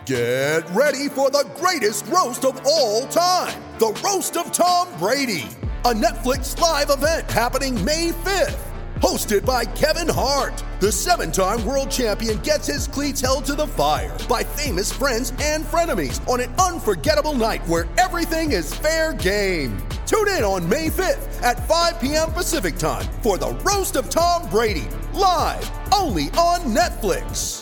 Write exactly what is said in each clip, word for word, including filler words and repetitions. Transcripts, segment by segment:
Get ready for the greatest roast of all time, the Roast of Tom Brady, a Netflix live event happening May fifth. Hosted by Kevin Hart, the seven-time world champion gets his cleats held to the fire by famous friends and frenemies on an unforgettable night where everything is fair game. Tune in on May fifth at five p.m. Pacific time for the Roast of Tom Brady, live only on Netflix.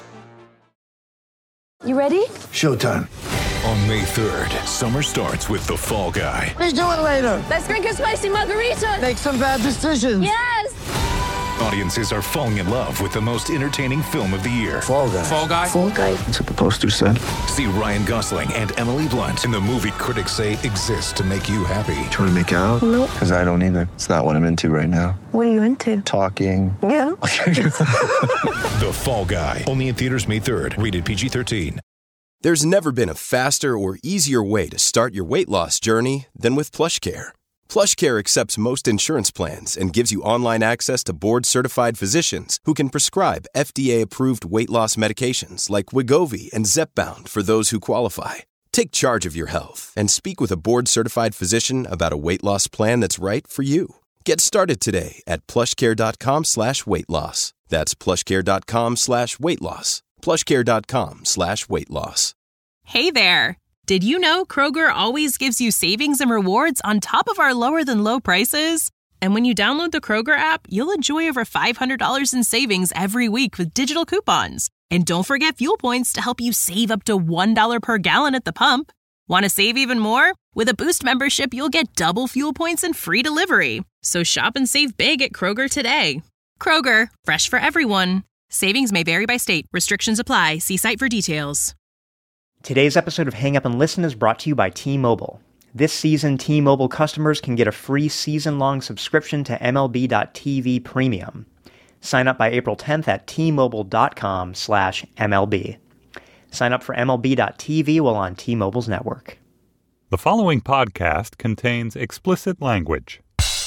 You ready? Showtime. On May third, summer starts with The Fall Guy. Let's do it later. Let's drink a spicy margarita. Make some bad decisions. Yes! Audiences are falling in love with the most entertaining film of the year. Fall Guy. Fall Guy? Fall Guy. That's what the poster said. See Ryan Gosling and Emily Blunt in the movie critics say exists to make you happy. Trying to make it out? Nope. Because I don't either. It's not what I'm into right now. What are you into? Talking. Yeah. The Fall Guy. Only in theaters May third. Rated P G thirteen. There's never been a faster or easier way to start your weight loss journey than with PlushCare. PlushCare accepts most insurance plans and gives you online access to board-certified physicians who can prescribe F D A-approved weight loss medications like Wegovy and Zepbound for those who qualify. Take charge of your health and speak with a board-certified physician about a weight loss plan that's right for you. Get started today at plushcare.com slash weight loss. That's plushcare.com slash weight loss. plushcare.com slash weight loss. Hey there. Did you know Kroger always gives you savings and rewards on top of our lower-than-low prices? And when you download the Kroger app, you'll enjoy over five hundred dollars in savings every week with digital coupons. And don't forget fuel points to help you save up to one dollar per gallon at the pump. Want to save even more? With a Boost membership, you'll get double fuel points and free delivery. So shop and save big at Kroger today. Kroger, fresh for everyone. Savings may vary by state. Restrictions apply. See site for details. Today's episode of Hang Up and Listen is brought to you by T-Mobile. This season, T-Mobile customers can get a free season-long subscription to M L B dot T V Premium. Sign up by April tenth at T-Mobile.com slash MLB. Sign up for M L B dot T V while on T-Mobile's network. The following podcast contains explicit language.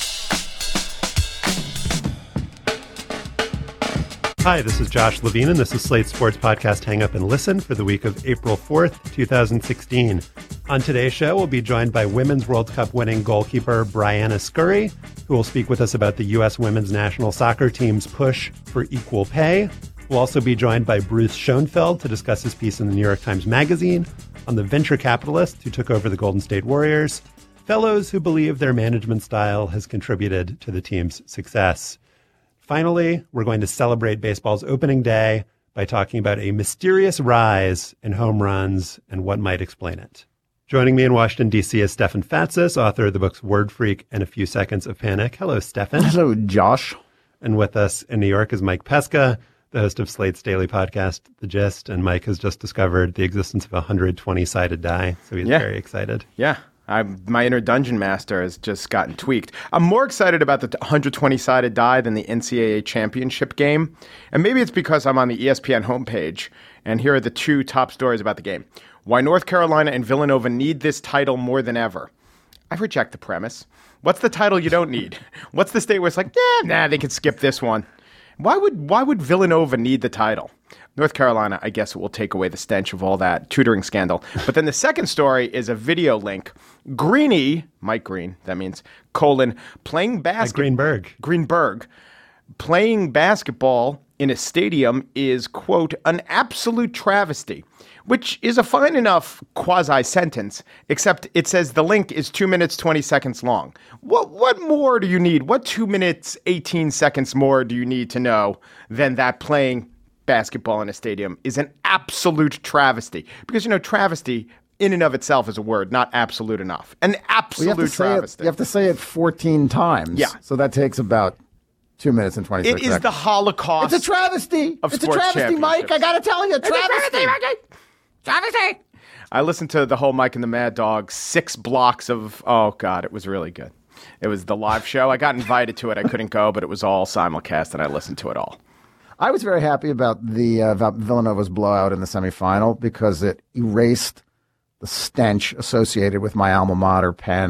Hi, this is Josh Levine, and this is Slate's sports podcast Hang Up and Listen for the week of April fourth, twenty sixteen. On today's show, we'll be joined by Women's World Cup winning goalkeeper Brianna Scurry, who will speak with us about the U S women's national soccer team's push for equal pay. We'll also be joined by Bruce Schoenfeld to discuss his piece in the New York Times Magazine on the venture capitalists who took over the Golden State Warriors, fellows who believe their management style has contributed to the team's success. Finally, we're going to celebrate baseball's opening day by talking about a mysterious rise in home runs and what might explain it. Joining me in Washington, D C is Stefan Fatsis, author of the books Word Freak and A Few Seconds of Panic. Hello, Stefan. Hello, Josh. And with us in New York is Mike Pesca, the host of Slate's daily podcast, The Gist. And Mike has just discovered the existence of a one hundred twenty-sided die, so he's yeah. very excited. Yeah. I'm, my inner dungeon master has just gotten tweaked. I'm more excited about the one hundred twenty-sided die than the N C double A championship game. And maybe it's because I'm on the E S P N homepage, and here are the two top stories about the game. Why North Carolina and Villanova need this title more than ever. I reject the premise. What's the title you don't need? What's the state where it's like, nah, nah, they can skip this one? Why would why would Villanova need the title? North Carolina, I guess it will take away the stench of all that tutoring scandal. But then the second story is a video link. Greeny, Mike Green, that means, colon, playing basketball. Like Greenberg. Greenberg. Playing basketball in a stadium is, quote, an absolute travesty, which is a fine enough quasi-sentence, except it says the link is two minutes, twenty seconds long. What what more do you need? What two minutes, eighteen seconds more do you need to know than that playing basketball in a stadium is an absolute travesty? Because, you know, travesty in and of itself is a word, not absolute enough. An absolute well, you travesty. It, you have to say it fourteen times. Yeah. So that takes about two minutes and twenty-six seconds. It is seconds. the Holocaust. It's a travesty. Of it's a travesty, Mike. I got to tell you. It's travesty. a travesty. Travesty. I listened to the whole Mike and the Mad Dog, six blocks of, oh, God, it was really good. It was the live show. I got invited to it. I couldn't go, but it was all simulcast, and I listened to it all. I was very happy about the uh, about Villanova's blowout in the semifinal because it erased the stench associated with my alma mater, Penn,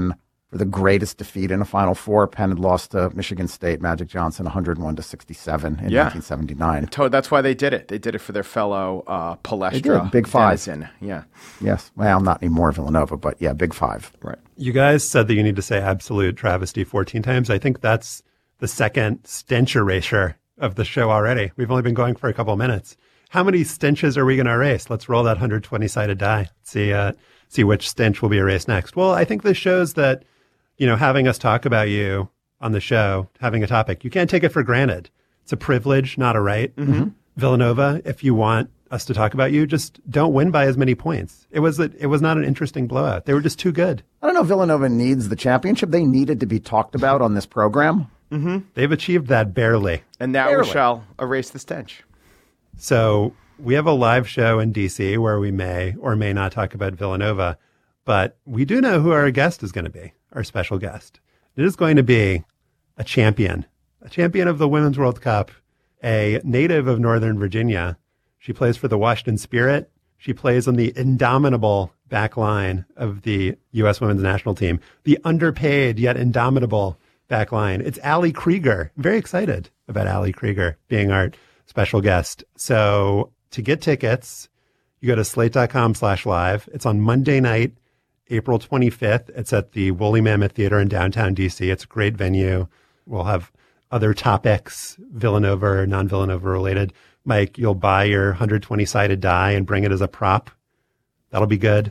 for the greatest defeat in a Final Four. Penn had lost to Michigan State, Magic Johnson, one hundred one to sixty-seven in Yeah. nineteen seventy-nine. That's why they did it. They did it for their fellow uh, Palestra. They did. Big Five. denizen. Yeah. Yes. Well, not anymore Villanova, but yeah, Big Five. Right. You guys said that you need to say absolute travesty fourteen times. I think that's the second stench erasure of the show already. We've only been going for a couple of minutes. How many stenches are we going to erase? Let's roll that one hundred twenty-sided die. See, uh, see which stench will be erased next. Well, I think this shows that, you know, having us talk about you on the show, having a topic, you can't take it for granted. It's a privilege, not a right. Mm-hmm. Villanova, if you want us to talk about you, just don't win by as many points. It was, a, it was not an interesting blowout. They were just too good. I don't know if Villanova needs the championship. They needed to be talked about on this program. Mm-hmm. They've achieved that barely. And now Barely. we shall erase the stench. So we have a live show in D C where we may or may not talk about Villanova, but we do know who our guest is going to be, our special guest. It is going to be a champion, a champion of the Women's World Cup, a native of Northern Virginia. She plays for the Washington Spirit. She plays on the indomitable back line of the U S women's national team, the underpaid yet indomitable back line. It's Allie Krieger. I'm very excited about Allie Krieger being our special guest. So to get tickets, you go to slate.com slash live. It's on Monday night, April twenty-fifth. It's at the Woolly Mammoth Theater in downtown D C. It's a great venue. We'll have other topics, Villanova or non-Villanova related. Mike, you'll buy your one hundred twenty-sided die and bring it as a prop. That'll be good.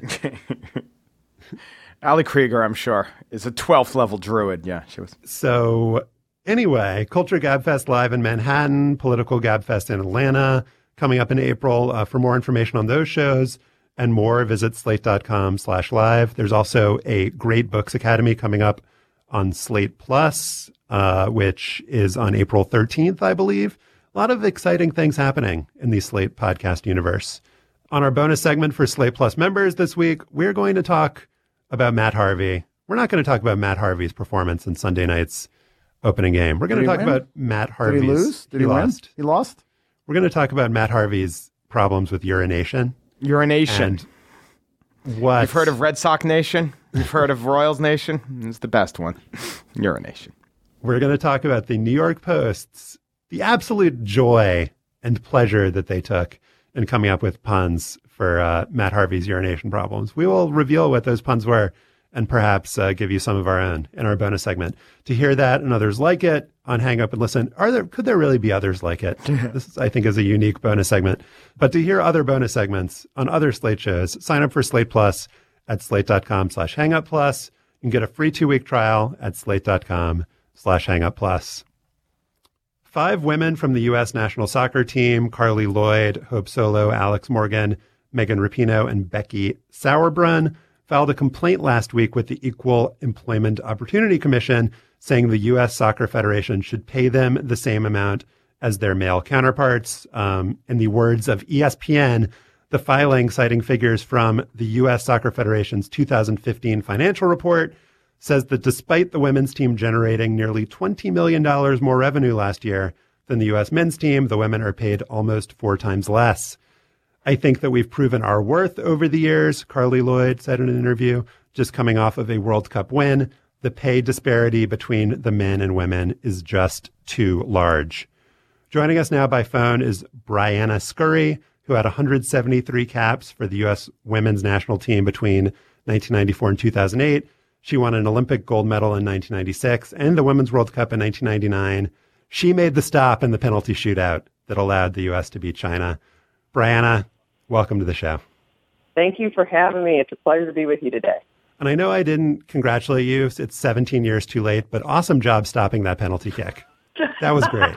Allie Krieger, I'm sure, is a twelfth level druid. Yeah, she was. So anyway, Culture Gabfest live in Manhattan, Political Gabfest in Atlanta, coming up in April. Uh, for more information on those shows and more, visit slate.com slash live. There's also a Great Books Academy coming up on Slate Plus, uh, which is on April thirteenth, I believe. A lot of exciting things happening in the Slate podcast universe. On our bonus segment for Slate Plus members this week, we're going to talk about Matt Harvey. We're not going to talk about Matt Harvey's performance in Sunday night's opening game. We're going Did to he talk win? about Matt Harvey's. Did he lose? Did he, he win? lost. He lost? We're going to talk about Matt Harvey's problems with urination. Urination. And what? You've heard of Red Sox Nation? You've heard of Royals Nation? It's the best one. Urination. We're going to talk about the New York Post's, the absolute joy and pleasure that they took in coming up with puns for uh, Matt Harvey's urination problems. We will reveal what those puns were and perhaps uh, give you some of our own in our bonus segment. To hear that and others like it on Hang Up and Listen, are there could there really be others like it? This, is, I think, is a unique bonus segment. But to hear other bonus segments on other Slate shows, sign up for Slate Plus at slate.com slash hangup plus. You can get a free two-week trial at slate.com slash hangup plus. Five women from the U S national soccer team, Carly Lloyd, Hope Solo, Alex Morgan, Megan Rapinoe, and Becky Sauerbrunn, filed a complaint last week with the Equal Employment Opportunity Commission, saying the U S Soccer Federation should pay them the same amount as their male counterparts. Um, in the words of E S P N, the filing, citing figures from the U S Soccer Federation's two thousand fifteen financial report, says that despite the women's team generating nearly twenty million dollars more revenue last year than the U S men's team, the women are paid almost four times less. I think that we've proven our worth over the years, Carly Lloyd said in an interview, just coming off of a World Cup win. The pay disparity between the men and women is just too large. Joining us now by phone is Brianna Scurry, who had one hundred seventy-three caps for the U S women's national team between nineteen ninety-four and two thousand eight. She won an Olympic gold medal in nineteen ninety-six and the Women's World Cup in nineteen ninety-nine. She made the stop in the penalty shootout that allowed the U S to beat China. Brianna, welcome to the show. Thank you for having me. It's a pleasure to be with you today. And I know I didn't congratulate you. It's seventeen years too late, but awesome job stopping that penalty kick. That was great.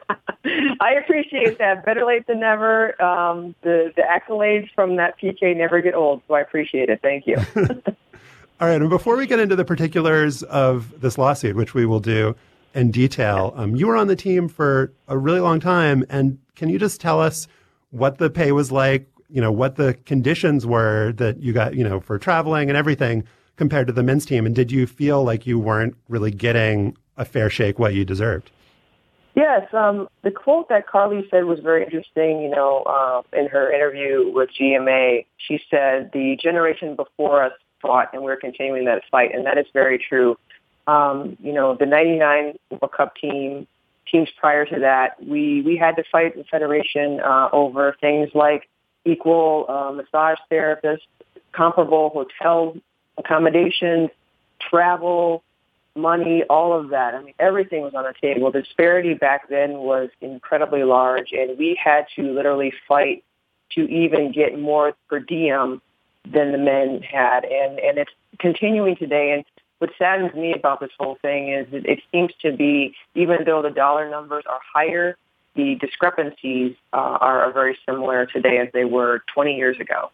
I appreciate that. Better late than never. Um, the, the accolades from that P K never get old, so I appreciate it. Thank you. All right. And before we get into the particulars of this lawsuit, which we will do in detail, um, you were on the team for a really long time. And can you just tell us what the pay was like, you know, what the conditions were that you got, you know, for traveling and everything compared to the men's team? And did you feel like you weren't really getting a fair shake what you deserved? Yes. Um, the quote that Carly said was very interesting. You know, uh, in her interview with G M A, she said, the generation before us fought and we're continuing that fight, and that is very true. Um, you know, the ninety-nine World Cup team, teams prior to that, we, we had to fight the Federation uh, over things like equal uh, massage therapists, comparable hotel accommodations, travel, money, all of that. I mean, everything was on the table. The disparity back then was incredibly large, and we had to literally fight to even get more per diem than the men had. And, and it's continuing today. And what saddens me about this whole thing is that it seems to be, even though the dollar numbers are higher, the discrepancies uh, are, are very similar today as they were twenty years ago.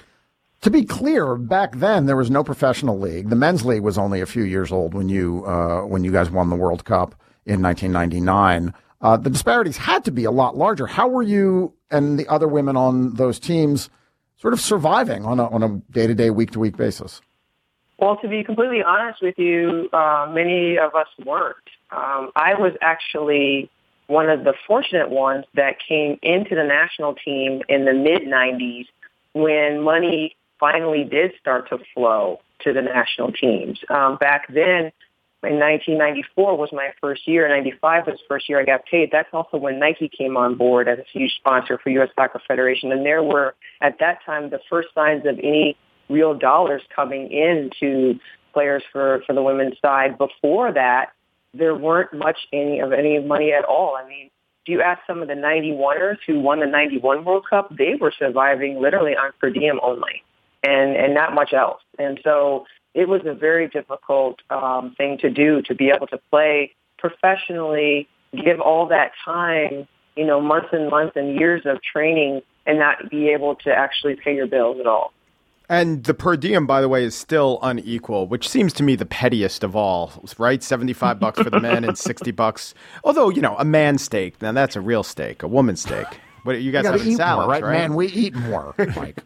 To be clear, back then there was no professional league. The men's league was only a few years old when you uh, when you guys won the World Cup in nineteen ninety-nine. Uh, the disparities had to be a lot larger. How were you and the other women on those teams sort of surviving on a, on a day-to-day, week-to-week basis? Well, to be completely honest with you, uh, many of us weren't. Um, I was actually one of the fortunate ones that came into the national team in the mid-nineties when money finally did start to flow to the national teams. Um, back then, in nineteen ninety-four was my first year. ninety-five was the first year I got paid. That's also when Nike came on board as a huge sponsor for U S Soccer Federation. And there were, at that time, the first signs of any real dollars coming into players for, for the women's side. Before that, there weren't much any of any money at all. I mean, if you ask some of the ninety-one-ers who won the ninety-one World Cup, they were surviving literally on per diem only and, and not much else. And so it was a very difficult um, thing to do, to be able to play professionally, give all that time, you know, months and months and years of training and not be able to actually pay your bills at all. And the per diem, by the way, is still unequal, which seems to me the pettiest of all, right? seventy-five bucks for the men and sixty bucks. Although, you know, a man's steak, now that's a real steak, a woman's steak. But you guys you have eat salads, more, right? right? Man, we eat more, Mike.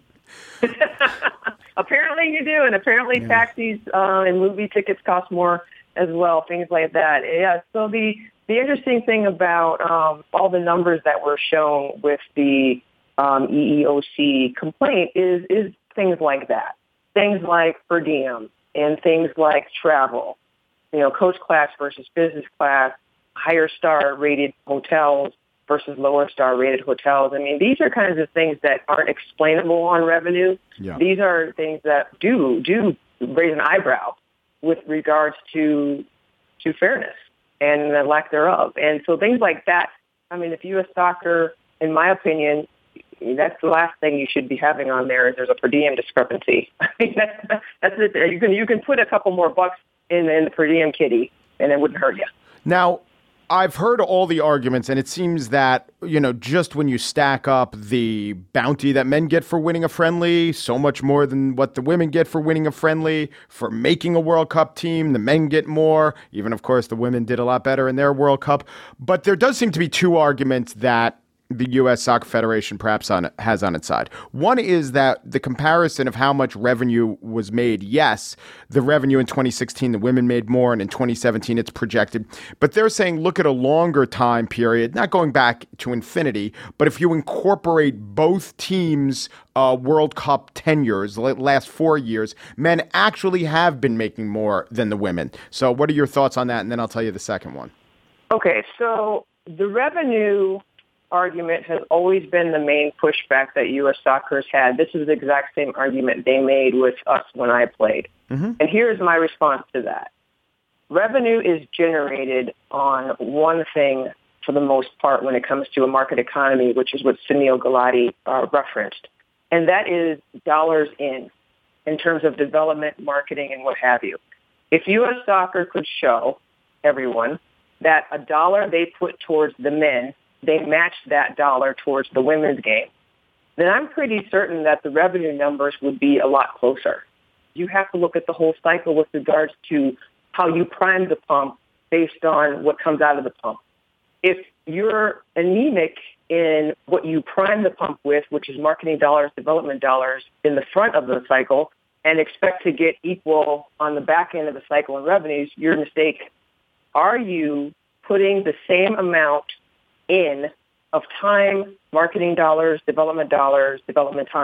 Apparently you do, and apparently yeah. taxis uh, and movie tickets cost more as well, things like that. Yeah, so the, the interesting thing about um, all the numbers that were shown with the um, E E O C complaint is is things like that, things like per diem and things like travel, you know, coach class versus business class, higher star rated hotels versus lower star rated hotels. I mean, these are kinds of things that aren't explainable on revenue. Yeah. These are things that do do raise an eyebrow with regards to to fairness and the lack thereof. And so things like that, I mean, if U S Soccer, in my opinion, that's the last thing you should be having on there is there's a per diem discrepancy. I mean, that's, that's it. You can, you can put a couple more bucks in, in the per diem kitty and it wouldn't hurt you. Now, I've heard all the arguments, and it seems that, you know, just when you stack up the bounty that men get for winning a friendly, so much more than what the women get for winning a friendly, for making a World Cup team, the men get more. Even, of course, the women did a lot better in their World Cup. But there does seem to be two arguments that the U S Soccer Federation perhaps on, has on its side. One is that the comparison of how much revenue was made, yes, the revenue in twenty sixteen, the women made more, and in twenty seventeen it's projected. But they're saying look at a longer time period, not going back to infinity, but if you incorporate both teams' uh, World Cup tenures, the last four years, men actually have been making more than the women. So what are your thoughts on that? And then I'll tell you the second one. Okay, so the revenue argument has always been the main pushback that U S Soccer has had. This is the exact same argument they made with us when I played. Mm-hmm. And here's my response to that. Revenue is generated on one thing for the most part when it comes to a market economy, which is what Sunil Gulati uh, referenced. And that is dollars in, in terms of development, marketing, and what have you. If U S Soccer could show everyone that a dollar they put towards the men, they matched that dollar towards the women's game, then I'm pretty certain that the revenue numbers would be a lot closer. You have to look at the whole cycle with regards to how you prime the pump based on what comes out of the pump. If you're anemic in what you prime the pump with, which is marketing dollars, development dollars in the front of the cycle, and expect to get equal on the back end of the cycle in revenues, you're mistaken. Are you putting the same amount in of time, marketing dollars, development dollars, development time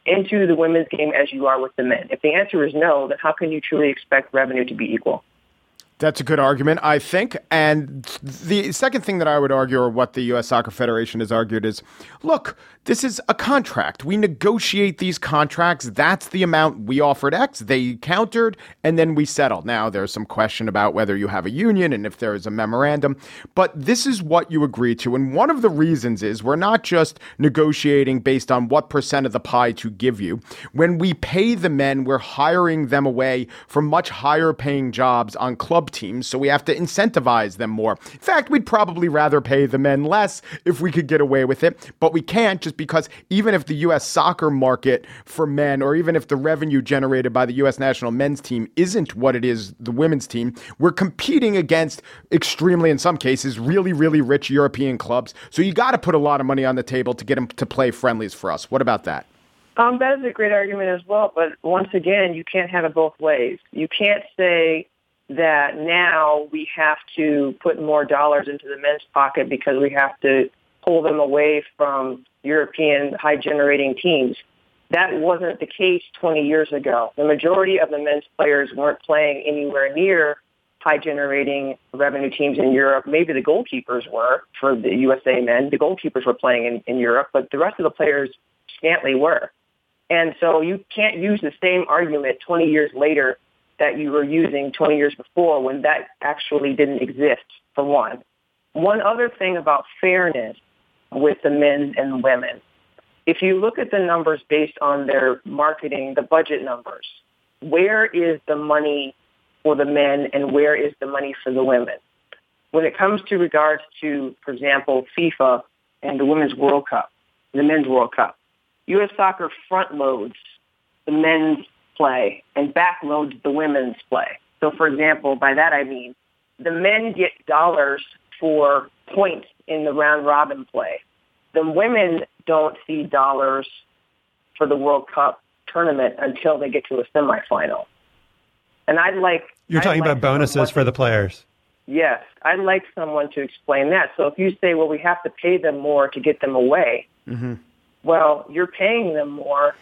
into the women's game as you are with the men? If the answer is no, then how can you truly expect revenue to be equal? That's a good argument, I think. And the second thing that I would argue, or what the U S Soccer Federation has argued, is, look, this is a contract. We negotiate these contracts. That's the amount we offered X. They countered, and then we settled. Now, there's some question about whether you have a union and if there is a memorandum, but this is what you agree to. And one of the reasons is we're not just negotiating based on what percent of the pie to give you. When we pay the men, we're hiring them away from much higher paying jobs on club teams, so we have to incentivize them more. In fact, we'd probably rather pay the men less if we could get away with it, but we can't, just because even if the U S soccer market for men, or even if the revenue generated by the U S national men's team isn't what it is the women's team, we're competing against extremely, in some cases, really, really rich European clubs. So you got to put a lot of money on the table to get them to play friendlies for us. What about that? Um, that is a great argument as well, but once again, you can't have it both ways. You can't say that now we have to put more dollars into the men's pocket because we have to pull them away from European high-generating teams. That wasn't the case twenty years ago. The majority of the men's players weren't playing anywhere near high-generating revenue teams in Europe. Maybe the goalkeepers were for the U S A men. The goalkeepers were playing in, in Europe, but the rest of the players scantly were. And so you can't use the same argument twenty years later that you were using twenty years before, when that actually didn't exist, for one. One other thing about fairness with the men and the women, if you look at the numbers based on their marketing, the budget numbers, where is the money for the men and where is the money for the women? When it comes to regards to, for example, FIFA and the Women's World Cup, the Men's World Cup, U S Soccer front loads the men's play and backloads the women's play. So, for example, by that I mean the men get dollars for points in the round-robin play. The women don't see dollars for the World Cup tournament until they get to a semifinal. And I'd like... You're I'd talking like about bonuses for the players. Yes. I'd like someone to explain that. So if you say, well, we have to pay them more to get them away, mm-hmm. well, you're paying them more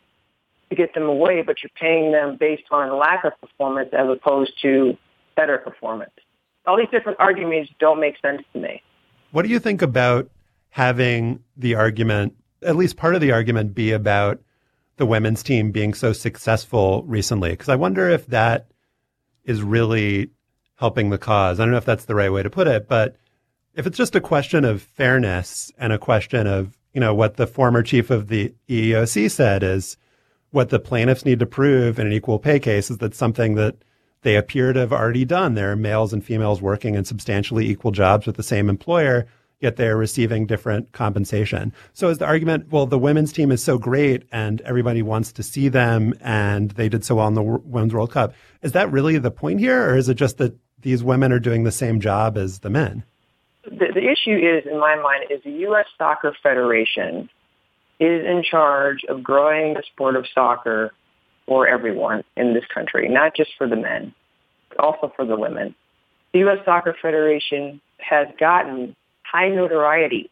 to get them away, but you're paying them based on lack of performance as opposed to better performance. All these different arguments don't make sense to me. What do you think about having the argument, at least part of the argument, be about the women's team being so successful recently? Because I wonder if that is really helping the cause. I don't know if that's the right way to put it, but if it's just a question of fairness and a question of, you know, what the former chief of the E E O C said is what the plaintiffs need to prove in an equal pay case is that something that they appear to have already done. There are males and females working in substantially equal jobs with the same employer, yet they're receiving different compensation. So is the argument, well, the women's team is so great and everybody wants to see them and they did so well in the Women's World Cup. Is that really the point here, or is it just that these women are doing the same job as the men? The, the issue is, in my mind, is the U S Soccer Federation is in charge of growing the sport of soccer for everyone in this country, not just for the men, but also for the women. The U S Soccer Federation has gotten high notoriety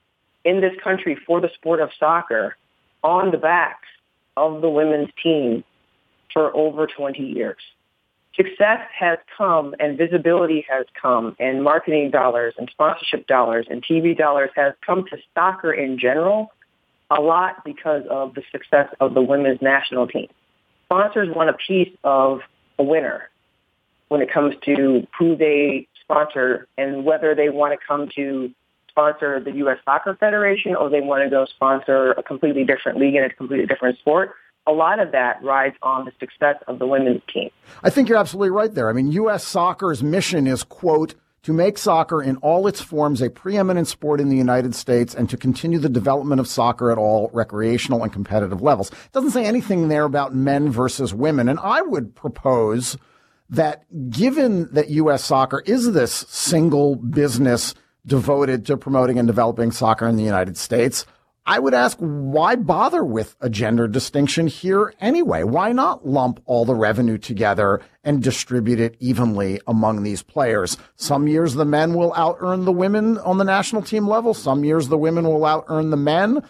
in this country for the sport of soccer on the backs of the women's team for over twenty years. Success has come and visibility has come and marketing dollars and sponsorship dollars and T V dollars has come to soccer in general a lot because of the success of the women's national team. Sponsors want a piece of a winner when it comes to who they sponsor and whether they want to come to sponsor the U S Soccer Federation or they want to go sponsor a completely different league in a completely different sport. A lot of that rides on the success of the women's team. I think you're absolutely right there. I mean, U S Soccer's mission is, quote, to make soccer in all its forms a preeminent sport in the United States and to continue the development of soccer at all recreational and competitive levels. It doesn't say anything there about men versus women. And I would propose that given that U S Soccer is this single business devoted to promoting and developing soccer in the United States, I would ask, why bother with a gender distinction here anyway? Why not lump all the revenue together and distribute it evenly among these players? Some years the men will out-earn the women on the national team level. Some years the women will out-earn the men.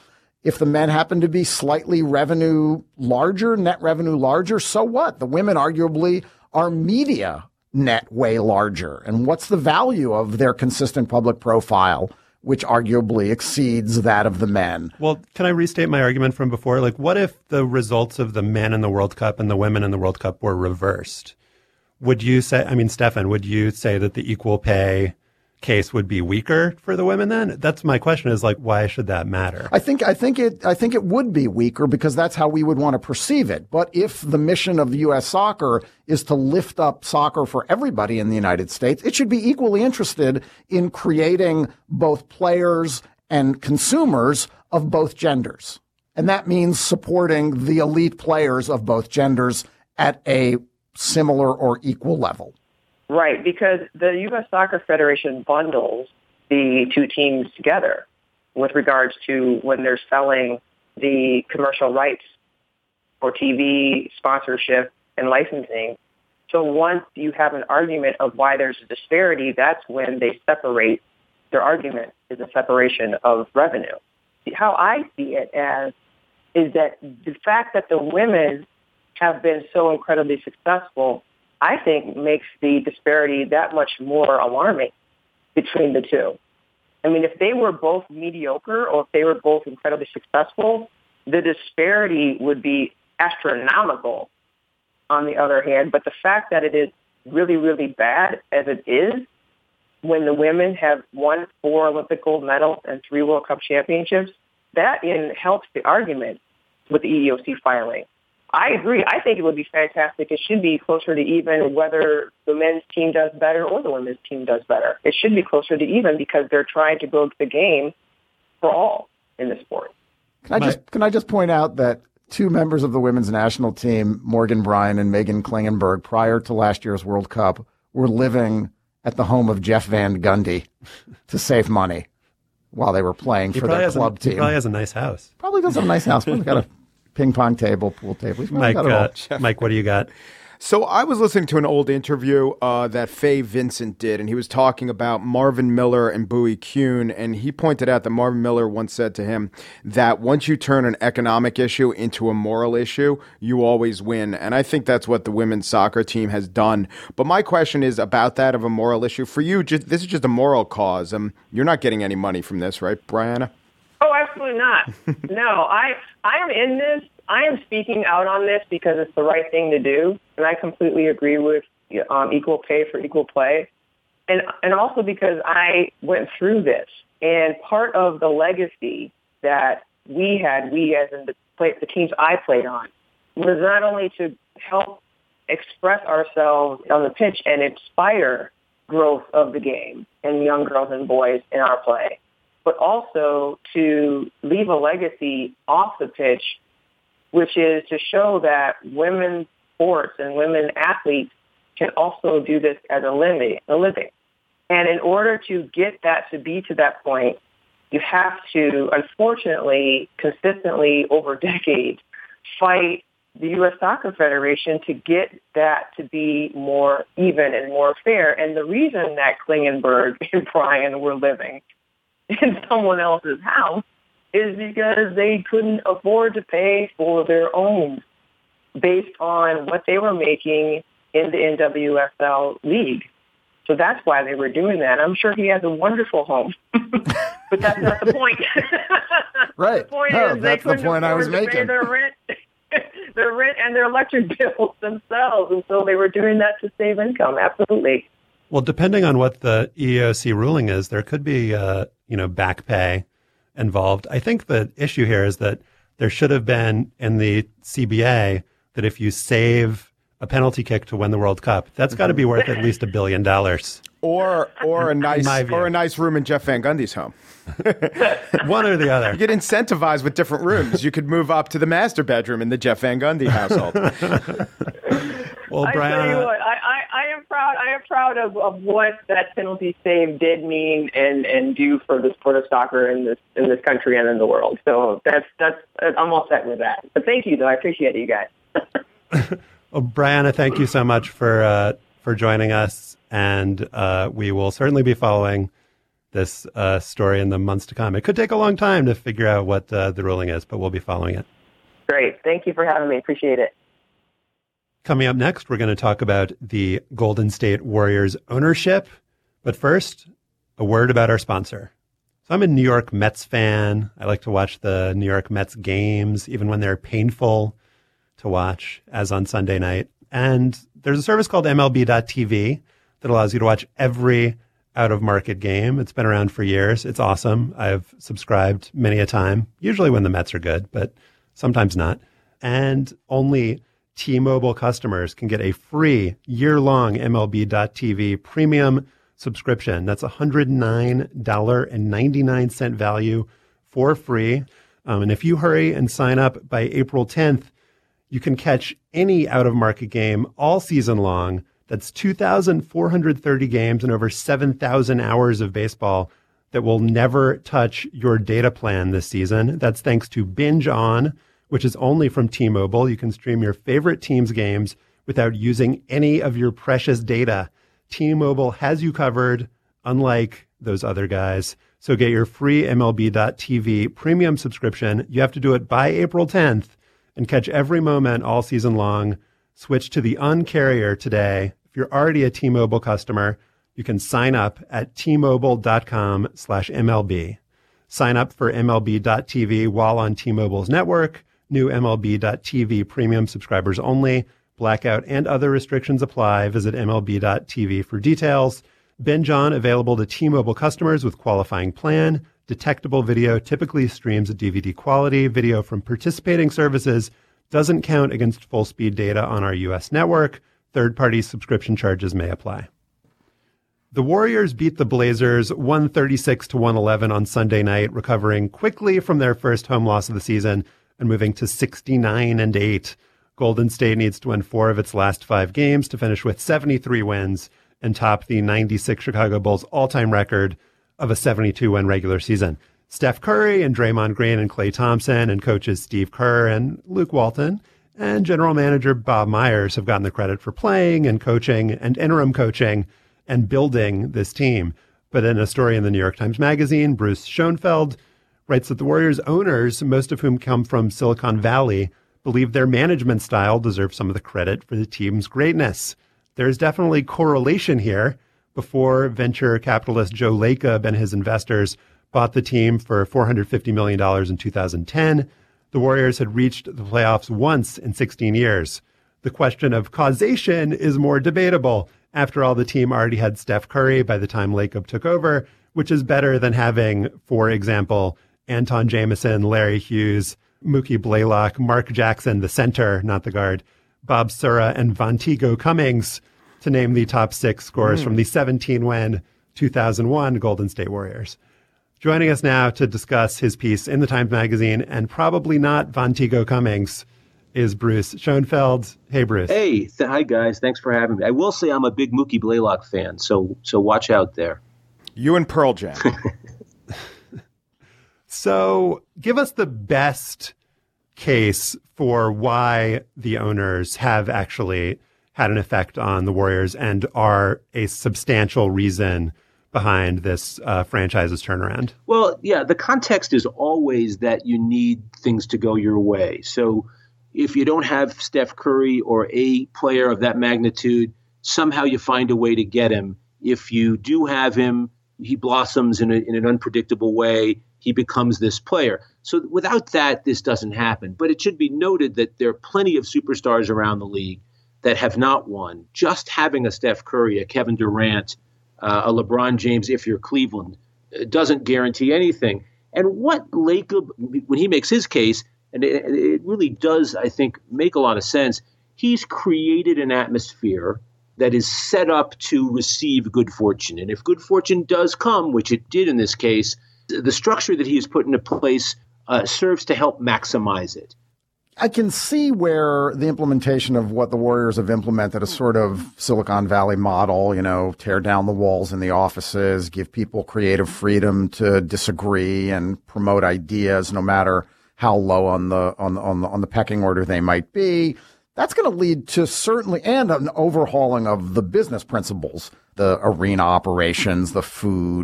If the men happen to be slightly revenue larger, net revenue larger, so what? The women arguably are media net way larger. And what's the value of their consistent public profile, which arguably exceeds that of the men? Well, can I restate my argument from before? Like, what if the results of the men in the World Cup and the women in the World Cup were reversed? Would you say, I mean, Stefan, would you say that the equal pay case would be weaker for the women then? That's my question, is like, why should that matter? I think I think it I think it would be weaker because that's how we would want to perceive it. But if the mission of U S soccer is to lift up soccer for everybody in the United States, it should be equally interested in creating both players and consumers of both genders. And that means supporting the elite players of both genders at a similar or equal level. Right, because the U S Soccer Federation bundles the two teams together with regards to when they're selling the commercial rights for T V sponsorship and licensing. So once you have an argument of why there's a disparity, that's when they separate. Their argument is a separation of revenue. How I see it as is that the fact that the women have been so incredibly successful, I think, makes the disparity that much more alarming between the two. I mean, if they were both mediocre or if they were both incredibly successful, the disparity would be astronomical on the other hand. But the fact that it is really, really bad as it is, when the women have won four Olympic gold medals and three World Cup championships, that in helps the argument with the E E O C filing. I agree. I think it would be fantastic. It should be closer to even whether the men's team does better or the women's team does better. It should be closer to even because they're trying to grow the game for all in the sport. Can I just can I just point out that two members of the women's national team, Morgan Bryan and Megan Klingenberg, prior to last year's World Cup, were living at the home of Jeff Van Gundy to save money while they were playing he for their club a, team. He probably has a nice house. Probably does have a nice house. Probably got a ping pong table, pool table. Mike, uh, Mike, what do you got? So I was listening to an old interview uh, that Faye Vincent did, and he was talking about Marvin Miller and Bowie Kuhn, and he pointed out that Marvin Miller once said to him that once you turn an economic issue into a moral issue, you always win. And I think that's what the women's soccer team has done. But my question is about that of a moral issue. For you, just, this is just a moral cause. Um, you're not getting any money from this, right, Brianna? Oh, absolutely not. No, I I am in this. I am speaking out on this because it's the right thing to do, and I completely agree with um, equal pay for equal play, and and also because I went through this, and part of the legacy that we had, we as in the play, the teams I played on, was not only to help express ourselves on the pitch and inspire growth of the game and young girls and boys in our play, but also to leave a legacy off the pitch, which is to show that women's sports and women athletes can also do this as a living. A living. And in order to get that to be to that point, you have to, unfortunately, consistently over decades, fight the U S Soccer Federation to get that to be more even and more fair. And the reason that Klingenberg and Bryan were living in someone else's house is because they couldn't afford to pay for their own based on what they were making in the N W S L league. So that's why they were doing that. I'm sure he has a wonderful home, but that's not the point. Right. The point no, is they that's the couldn't point I was afford to pay making. their rent, their rent and their electric bills themselves, and so they were doing that to save income. Absolutely. Well, depending on what the E E O C ruling is, there could be, uh, you know, back pay involved. I think the issue here is that there should have been in the C B A that if you save a penalty kick to win the World Cup, that's got to be worth at least a billion dollars. Or or a nice my view. or a nice room in Jeff Van Gundy's home. One or the other. You get incentivized with different rooms. You could move up to the master bedroom in the Jeff Van Gundy household. Well, I Brian, tell you what, I, I, I am proud. I am proud of, of what that penalty save did mean and, and do for the sport of soccer in this in this country and in the world. So that's that's I'm all set with that. But thank you, though. I appreciate it, you guys. well, Brianna, thank you so much for uh, for joining us, and uh, we will certainly be following this uh, story in the months to come. It could take a long time to figure out what uh, the ruling is, but we'll be following it. Great. Thank you for having me. Appreciate it. Coming up next, we're going to talk about the Golden State Warriors ownership. But first, a word about our sponsor. So I'm a New York Mets fan. I like to watch the New York Mets games, even when they're painful to watch, as on Sunday night. And there's a service called M L B dot T V that allows you to watch every out-of-market game. It's been around for years. It's awesome. I've subscribed many a time, usually when the Mets are good, but sometimes not. And only T-Mobile customers can get a free year-long M L B dot T V premium subscription. That's one hundred nine dollars and ninety-nine cents value for free. Um, and if you hurry and sign up by April tenth, you can catch any out-of-market game all season long. That's two thousand four hundred thirty games and over seven thousand hours of baseball that will never touch your data plan this season. That's thanks to Binge On, which is only from T-Mobile. You can stream your favorite team's games without using any of your precious data. T-Mobile has you covered, unlike those other guys. So get your free M L B dot T V premium subscription. You have to do it by April tenth and catch every moment all season long. Switch to the Un-carrier today. If you're already a T-Mobile customer, you can sign up at T-Mobile.com slash MLB. Sign up for M L B dot T V while on T-Mobile's network. New M L B dot T V premium subscribers only. Blackout and other restrictions apply. Visit M L B dot T V for details. Binge On, available to T-Mobile customers with qualifying plan. Detectable video typically streams at D V D quality. Video from participating services doesn't count against full-speed data on our U S network. Third-party subscription charges may apply. The Warriors beat the Blazers one thirty-six to one eleven on Sunday night, recovering quickly from their first home loss of the season and moving to sixty-nine and eight. Golden State needs to win four of its last five games to finish with seventy-three wins and top the ninety-six Chicago Bulls all-time record of a seventy-two win regular season. Steph Curry and Draymond Green and Klay Thompson and coaches Steve Kerr and Luke Walton and general manager Bob Myers have gotten the credit for playing and coaching and interim coaching and building this team. But in a story in the New York Times Magazine, Bruce Schoenfeld writes that the Warriors owners, most of whom come from Silicon Valley, believe their management style deserves some of the credit for the team's greatness. There's definitely correlation here. Before venture capitalist Joe Lacob and his investors bought the team for four hundred fifty million dollars in two thousand ten, the Warriors had reached the playoffs once in sixteen years. The question of causation is more debatable. After all, the team already had Steph Curry by the time Lacob took over, which is better than having, for example, Anton Jameson, Larry Hughes, Mookie Blaylock, Mark Jackson, the center, not the guard, Bob Sura, and Vonteego Cummings, to name the top six scorers mm. from the seventeen-win two thousand one Golden State Warriors. Joining us now to discuss his piece in the Times Magazine, and probably not Vonteego Cummings, is Bruce Schoenfeld. Hey, Bruce. Hey, th- hi, guys. Thanks for having me. I will say I'm a big Mookie Blaylock fan, so so watch out there. You and Pearl Jam. So give us the best case for why the owners have actually had an effect on the Warriors and are a substantial reason behind this uh, franchise's turnaround. Well, yeah, the context is always that you need things to go your way. So if you don't have Steph Curry or a player of that magnitude, somehow you find a way to get him. If you do have him, he blossoms in, a, in an unpredictable way. He becomes this player. So without that, this doesn't happen. But it should be noted that there are plenty of superstars around the league that have not won. Just having a Steph Curry, a Kevin Durant, uh, a LeBron James, if you're Cleveland, doesn't guarantee anything. And what Lacob, when he makes his case, and it, it really does, I think, make a lot of sense, he's created an atmosphere that is set up to receive good fortune. And if good fortune does come, which it did in this case, the structure that he has put into place uh, serves to help maximize it. I can see where the implementation of what the Warriors have implemented, a sort of Silicon Valley model, you know, tear down the walls in the offices, give people creative freedom to disagree and promote ideas no matter how low on the on the, on the, on the pecking order they might be. That's going to lead to certainly and an overhauling of the business principles, the arena operations, the food,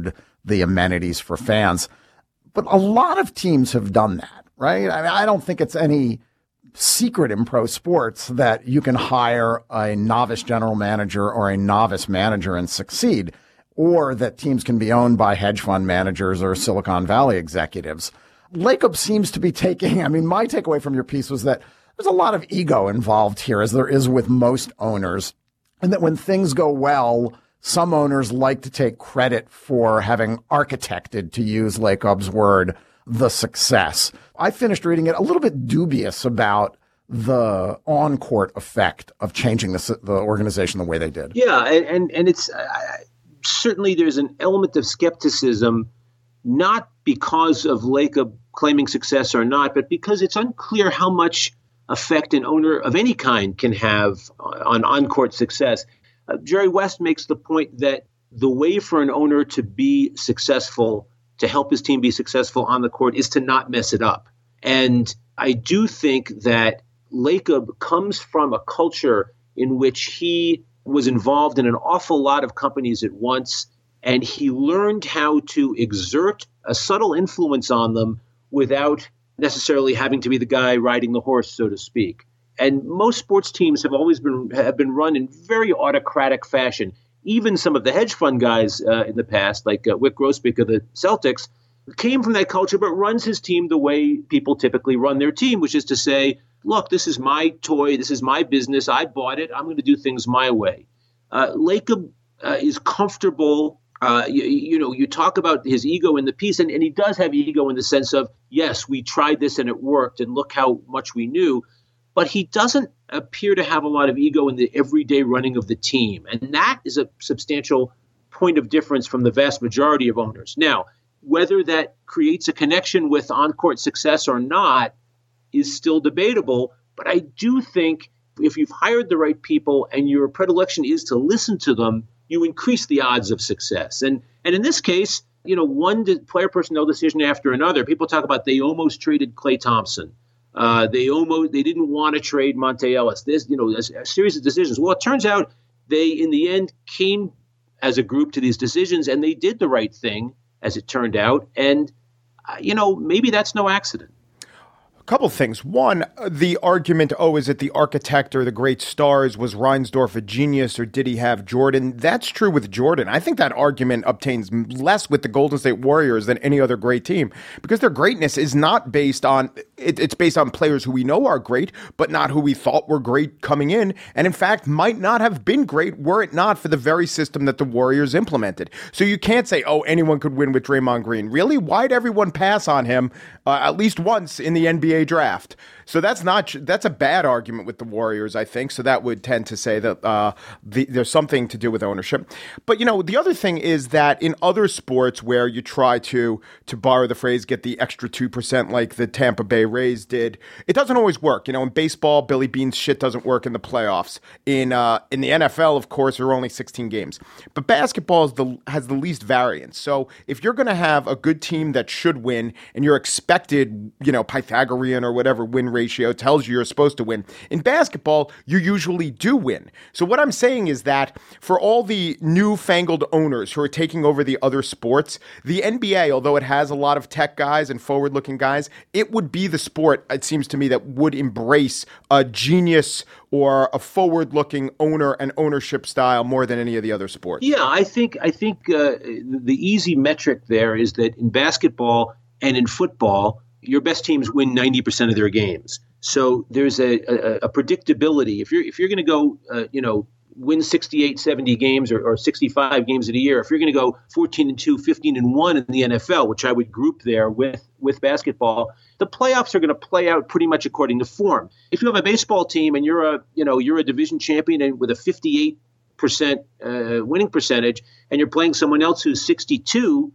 the amenities for fans. But a lot of teams have done that, right? I mean, I don't think it's any secret in pro sports that you can hire a novice general manager or a novice manager and succeed, or that teams can be owned by hedge fund managers or Silicon Valley executives. Lacob seems to be taking, I mean, my takeaway from your piece was that there's a lot of ego involved here, as there is with most owners, and that when things go well, some owners like to take credit for having architected, to use Lacob's word, the success. I finished reading it a little bit dubious about the on-court effect of changing the, the organization the way they did. Yeah, and, and, and it's uh, certainly there's an element of skepticism, not because of Lacob claiming success or not, but because it's unclear how much effect an owner of any kind can have on on-court success. Uh, Jerry West makes the point that the way for an owner to be successful, to help his team be successful on the court, is to not mess it up. And I do think that Lacob comes from a culture in which he was involved in an awful lot of companies at once, and he learned how to exert a subtle influence on them without necessarily having to be the guy riding the horse, so to speak. And most sports teams have always been have been run in very autocratic fashion. Even some of the hedge fund guys uh, in the past, like uh, Wyc Grousbeck of the Celtics, came from that culture, but runs his team the way people typically run their team, which is to say, look, this is my toy, this is my business, I bought it, I'm going to do things my way. Uh, Lacob uh, is comfortable. Uh, you, you know, you talk about his ego in the piece, and, and he does have ego in the sense of, yes, we tried this and it worked, and look how much we knew. But he doesn't appear to have a lot of ego in the everyday running of the team. And that is a substantial point of difference from the vast majority of owners. Now, whether that creates a connection with on-court success or not is still debatable. But I do think if you've hired the right people and your predilection is to listen to them, you increase the odds of success. And and in this case, you know, one player personnel decision after another. People talk about they almost traded Klay Thompson. Uh, they almost they didn't want to trade Monte Ellis. This, you know, a, a series of decisions. Well, it turns out they, in the end, came as a group to these decisions, and they did the right thing, as it turned out. And uh, you know, maybe that's no accident. Couple things. One, the argument, oh, is it the architect or the great stars? Was Reinsdorf a genius, or did he have Jordan? That's true with Jordan. I think that argument obtains less with the Golden State Warriors than any other great team, because their greatness is not based on, it, it's based on players who we know are great, but not who we thought were great coming in, and in fact might not have been great were it not for the very system that the Warriors implemented. So you can't say, oh, anyone could win with Draymond Green. Really? Why'd everyone pass on him uh, at least once in the N B A draft? So that's not that's a bad argument with the Warriors, I think. So that would tend to say that uh, the, there's something to do with ownership. But you know, the other thing is that in other sports where you try to to borrow the phrase, get the extra two percent, like the Tampa Bay Rays did, it doesn't always work. You know, in baseball, Billy Bean's shit doesn't work in the playoffs. In uh, in the N F L, of course, there are only sixteen games. But basketball is the, has the least variance. So if you're going to have a good team that should win, and you're expected, you know, Pythagorean or whatever win ratio tells you you're supposed to win, in basketball, you usually do win. So what I'm saying is that for all the newfangled owners who are taking over the other sports, the N B A, although it has a lot of tech guys and forward-looking guys, it would be the sport, it seems to me, that would embrace a genius or a forward-looking owner and ownership style more than any of the other sports. Yeah, I think I think uh, the easy metric there is that in basketball and in football, your best teams win ninety percent of their games. So there's a, a, a predictability. If you're if you're going to go, uh, you know, win sixty-eight, seventy games or, or sixty-five games in a year, if you're going to go fourteen and two, fifteen and one in the N F L, which I would group there with with basketball, the playoffs are going to play out pretty much according to form. If you have a baseball team and you're a you know you're a division champion and with a fifty-eight percent uh, winning percentage, and you're playing someone else who's sixty-two,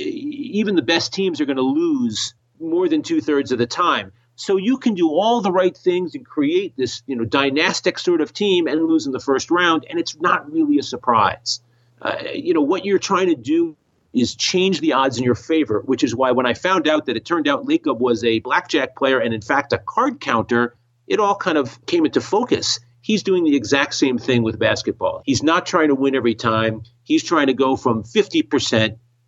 even the best teams are going to lose more than two thirds of the time. So you can do all the right things and create this, you know, dynastic sort of team and lose in the first round, and it's not really a surprise. Uh, you know, what you're trying to do is change the odds in your favor, which is why when I found out that it turned out Lacob was a blackjack player and, in fact, a card counter, it all kind of came into focus. He's doing the exact same thing with basketball. He's not trying to win every time. He's trying to go from fifty percent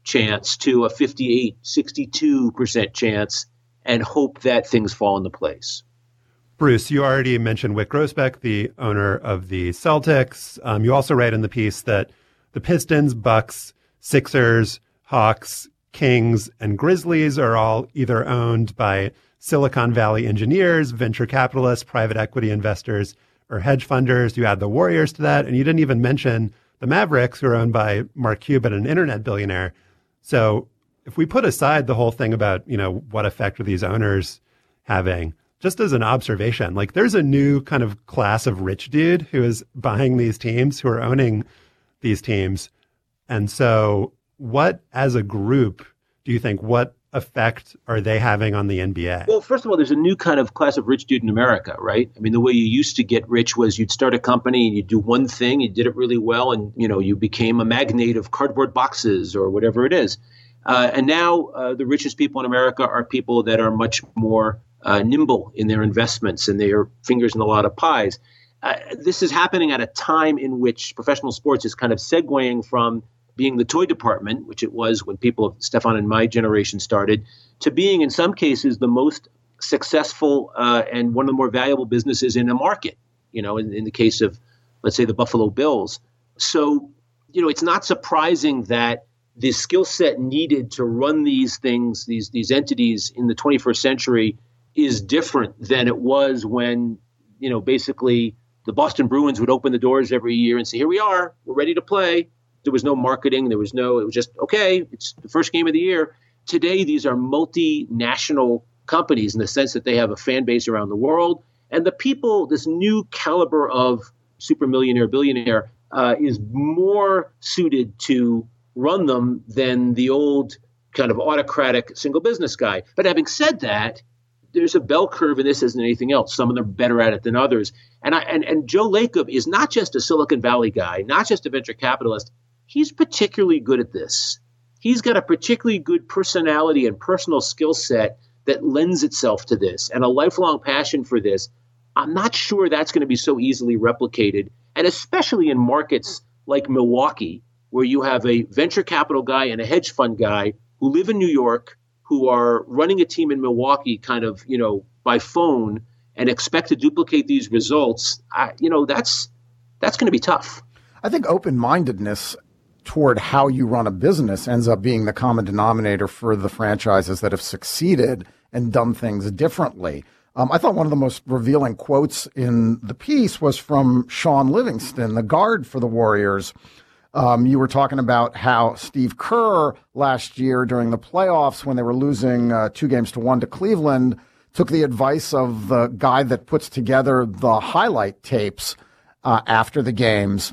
chance to a fifty-eight, sixty-two percent chance and hope that things fall into place. Bruce, you already mentioned Wyc Grousbeck, the owner of the Celtics. Um, you also write in the piece that the Pistons, Bucks, Sixers, Hawks, Kings, and Grizzlies are all either owned by Silicon Valley engineers, venture capitalists, private equity investors, or hedge funders. You add the Warriors to that, and you didn't even mention the Mavericks, who are owned by Mark Cuban, an internet billionaire. So if we put aside the whole thing about, you know, what effect are these owners having, just as an observation, like there's a new kind of class of rich dude who is buying these teams, who are owning these teams. And so what, as a group, do you think, what effect are they having on the N B A? Well, first of all, there's a new kind of class of rich dude in America, right? I mean, the way you used to get rich was you'd start a company and you'd do one thing, you did it really well, and, you know, you became a magnate of cardboard boxes or whatever it is. Uh, and now uh, the richest people in America are people that are much more uh, nimble in their investments and their fingers in a lot of pies. Uh, this is happening at a time in which professional sports is kind of segueing from being the toy department, which it was when people of Stefan and my generation started, to being in some cases the most successful uh, and one of the more valuable businesses in a market, you know, in, in the case of, let's say, the Buffalo Bills. So, you know, it's not surprising that the skill set needed to run these things, these these entities in the twenty-first century is different than it was when, you know, basically the Boston Bruins would open the doors every year and say, here we are, we're ready to play. There was no marketing. There was no, it was just, okay, it's the first game of the year. Today, these are multinational companies in the sense that they have a fan base around the world. And the people, this new caliber of super millionaire, billionaire uh, is more suited to run them than the old kind of autocratic single business guy. But having said that, there's a bell curve in this as in anything else. Some of them are better at it than others. And I and, and Joe Lacob is not just a Silicon Valley guy, not just a venture capitalist. He's particularly good at this. He's got a particularly good personality and personal skill set that lends itself to this and a lifelong passion for this. I'm not sure that's going to be so easily replicated. And especially in markets like Milwaukee, where you have a venture capital guy and a hedge fund guy who live in New York, who are running a team in Milwaukee kind of, you know, by phone and expect to duplicate these results, I, you know, that's that's going to be tough. I think open-mindedness toward how you run a business ends up being the common denominator for the franchises that have succeeded and done things differently. Um, I thought one of the most revealing quotes in the piece was from Sean Livingston, the guard for the Warriors. Um, you were talking about how Steve Kerr last year during the playoffs, when they were losing uh, two games to one to Cleveland, took the advice of the guy that puts together the highlight tapes uh, after the games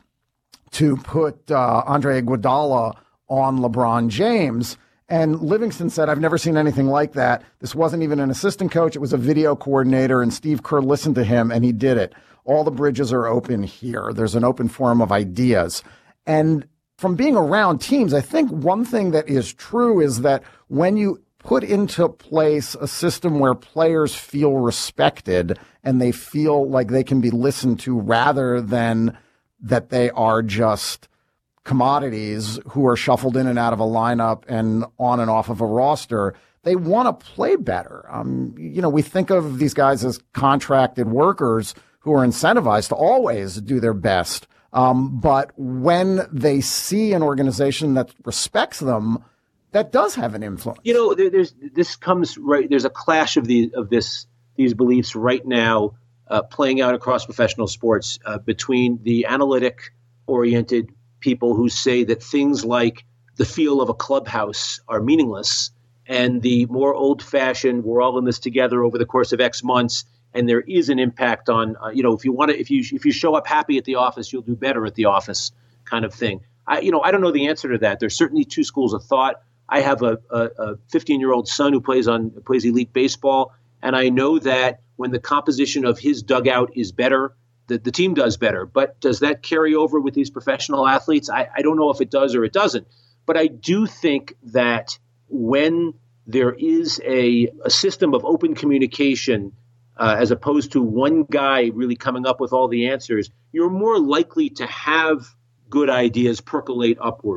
to put uh, Andre Iguodala on LeBron James. And Livingston said, I've never seen anything like that. This wasn't even an assistant coach. It was a video coordinator, and Steve Kerr listened to him, and he did it. All the bridges are open here. There's an open forum of ideas. And from being around teams, I think one thing that is true is that when you put into place a system where players feel respected and they feel like they can be listened to rather than that they are just commodities who are shuffled in and out of a lineup and on and off of a roster, they want to play better. Um, you know, we think of these guys as contracted workers who are incentivized to always do their best. Um, but when they see an organization that respects them, that does have an influence. You know, there, there's this comes right. There's a clash of the of this these beliefs right now uh, playing out across professional sports uh, between the analytic oriented people who say that things like the feel of a clubhouse are meaningless, and the more old fashioned, we're all in this together over the course of X months. And there is an impact on, uh, you know, if you want to, if you if you show up happy at the office, you'll do better at the office, kind of thing. I, you know, I don't know the answer to that. There's certainly two schools of thought. I have a a fifteen-year-old son who plays on plays elite baseball, and I know that when the composition of his dugout is better, the, the team does better. But does that carry over with these professional athletes? I, I don't know if it does or it doesn't. But I do think that when there is a, a system of open communication, Uh, as opposed to one guy really coming up with all the answers, you're more likely to have good ideas percolate upward.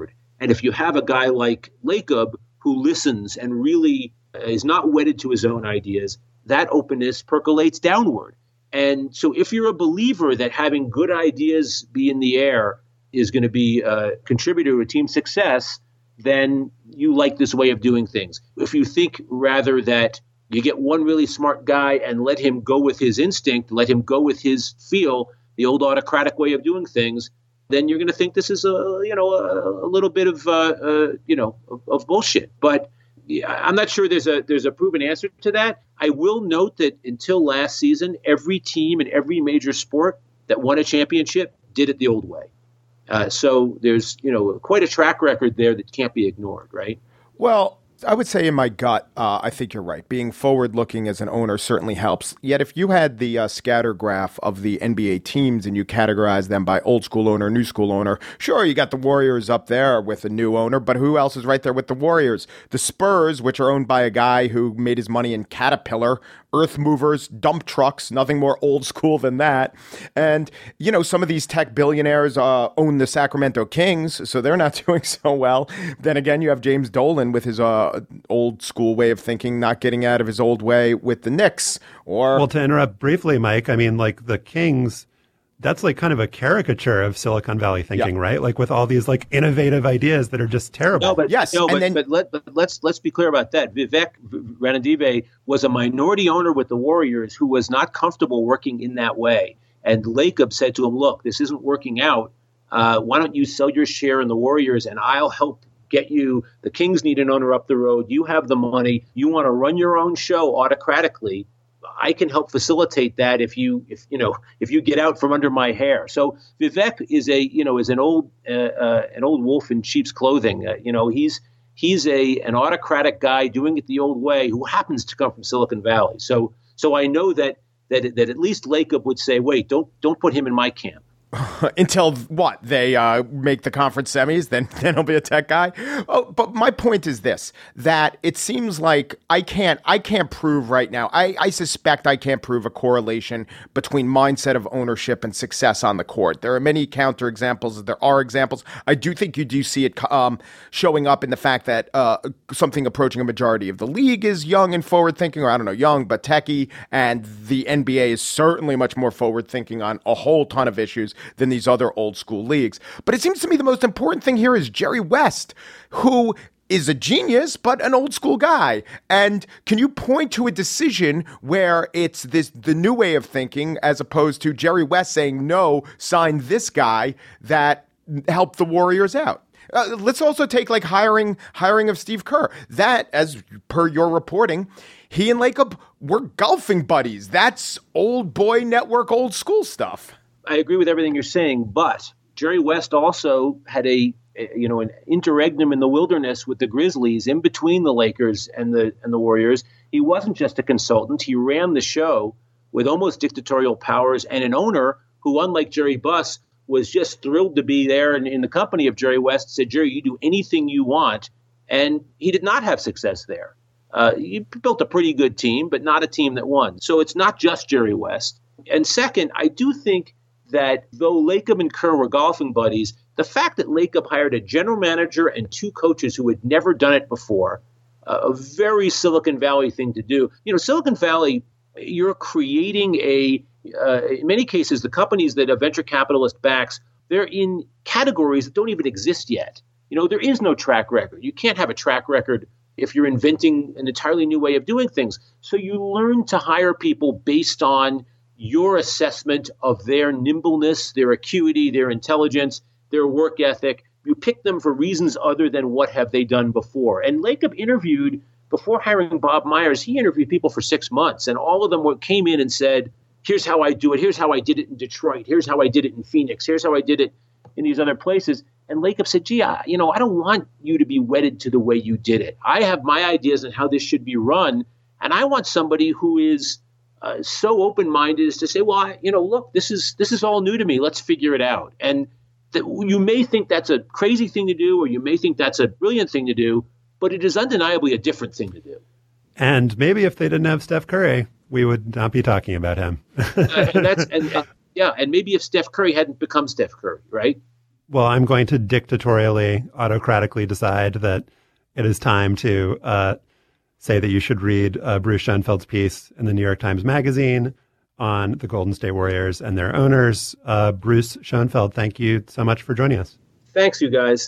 And if you have a guy like Lacob who listens and really is not wedded to his own ideas, that openness percolates downward. And so if you're a believer that having good ideas be in the air is going to be a contributor to team success, then you like this way of doing things. If you think rather that you get one really smart guy and let him go with his instinct, let him go with his feel, the old autocratic way of doing things, then you're going to think this is a you know a, a little bit of uh, uh, you know of, of bullshit. But I'm not sure there's a there's a proven answer to that. I will note that until last season, every team in every major sport that won a championship did it the old way. Uh, so there's you know quite a track record there that can't be ignored, right? Well, I would say in my gut, uh, I think you're right. Being forward-looking as an owner certainly helps. Yet if you had the uh, scatter graph of the N B A teams and you categorize them by old school owner, new school owner, sure, you got the Warriors up there with a new owner, but who else is right there with the Warriors? The Spurs, which are owned by a guy who made his money in Caterpillar, earth movers, dump trucks, nothing more old school than that. And, you know, some of these tech billionaires uh, own the Sacramento Kings, so they're not doing so well. Then again, you have James Dolan with his uh, old school way of thinking, not getting out of his old way with the Knicks. Or Well, to interrupt briefly, Mike, I mean, like the Kings, that's like kind of a caricature of Silicon Valley thinking, yeah. right? Like with all these like innovative ideas that are just terrible. No, but yes, no, and but, then, but, let, but let's let's be clear about that. Vivek Ranadive was a minority owner with the Warriors who was not comfortable working in that way. And Lacob said to him, "Look, this isn't working out. Uh, why don't you sell your share in the Warriors, and I'll help get you. The Kings need an owner up the road. You have the money. You want to run your own show autocratically. I can help facilitate that if you, if you know, if you get out from under my hair." So Vivek is a, you know, is an old, uh, uh, an old wolf in sheep's clothing. Uh, you know, he's he's a an autocratic guy doing it the old way who happens to come from Silicon Valley. So so I know that that that at least Lacob would say, wait, don't don't put him in my camp. Until what? They uh, make the conference semis, then then he'll be a tech guy. Oh, but my point is this: that it seems like I can't I can't prove right now. I, I suspect I can't prove a correlation between mindset of ownership and success on the court. There are many counter examples. There are examples. I do think you do see it um, showing up in the fact that uh, something approaching a majority of the league is young and forward thinking, or I don't know, young but techie, and the N B A is certainly much more forward thinking on a whole ton of issues than these other old school leagues. But it seems to me the most important thing here is Jerry West, who is a genius, but an old school guy. And can you point to a decision where it's this the new way of thinking as opposed to Jerry West saying, no, sign this guy, that helped the Warriors out? Uh, let's also take like hiring hiring of Steve Kerr. That, as per your reporting, he and Lacob were golfing buddies. That's old boy network, old school stuff. I agree with everything you're saying, but Jerry West also had a, a you know an interregnum in the wilderness with the Grizzlies in between the Lakers and the and the Warriors. He wasn't just a consultant; he ran the show with almost dictatorial powers and an owner who, unlike Jerry Buss, was just thrilled to be there and in the company of Jerry West. Said, "Jerry, you do anything you want," and he did not have success there. Uh, he built a pretty good team, but not a team that won. So it's not just Jerry West. And second, I do think that though Lacob and Kerr were golfing buddies, the fact that Lacob hired a general manager and two coaches who had never done it before, uh, a very Silicon Valley thing to do. You know, Silicon Valley, you're creating a, uh, in many cases, the companies that a venture capitalist backs, they're in categories that don't even exist yet. You know, there is no track record. You can't have a track record if you're inventing an entirely new way of doing things. So you learn to hire people based on your assessment of their nimbleness, their acuity, their intelligence, their work ethic. You pick them for reasons other than what have they done before. And Lacob interviewed, before hiring Bob Myers, he interviewed people for six months. And all of them were, came in and said, here's how I do it. Here's how I did it in Detroit. Here's how I did it in Phoenix. Here's how I did it in these other places. And Lacob said, gee, I, you know, I don't want you to be wedded to the way you did it. I have my ideas on how this should be run. And I want somebody who is Uh, so open-minded as to say, well, I, you know, look, this is this is all new to me. Let's figure it out. And th- you may think that's a crazy thing to do, or you may think that's a brilliant thing to do, but it is undeniably a different thing to do. And maybe if they didn't have Steph Curry, we would not be talking about him. uh, and that's and, and yeah, and maybe if Steph Curry hadn't become Steph Curry, right? well, I'm going to dictatorially, autocratically decide that it is time to uh, say that you should read uh, Bruce Schoenfeld's piece in the New York Times Magazine on the Golden State Warriors and their owners. Uh, Bruce Schoenfeld, thank you so much for joining us. Thanks, you guys.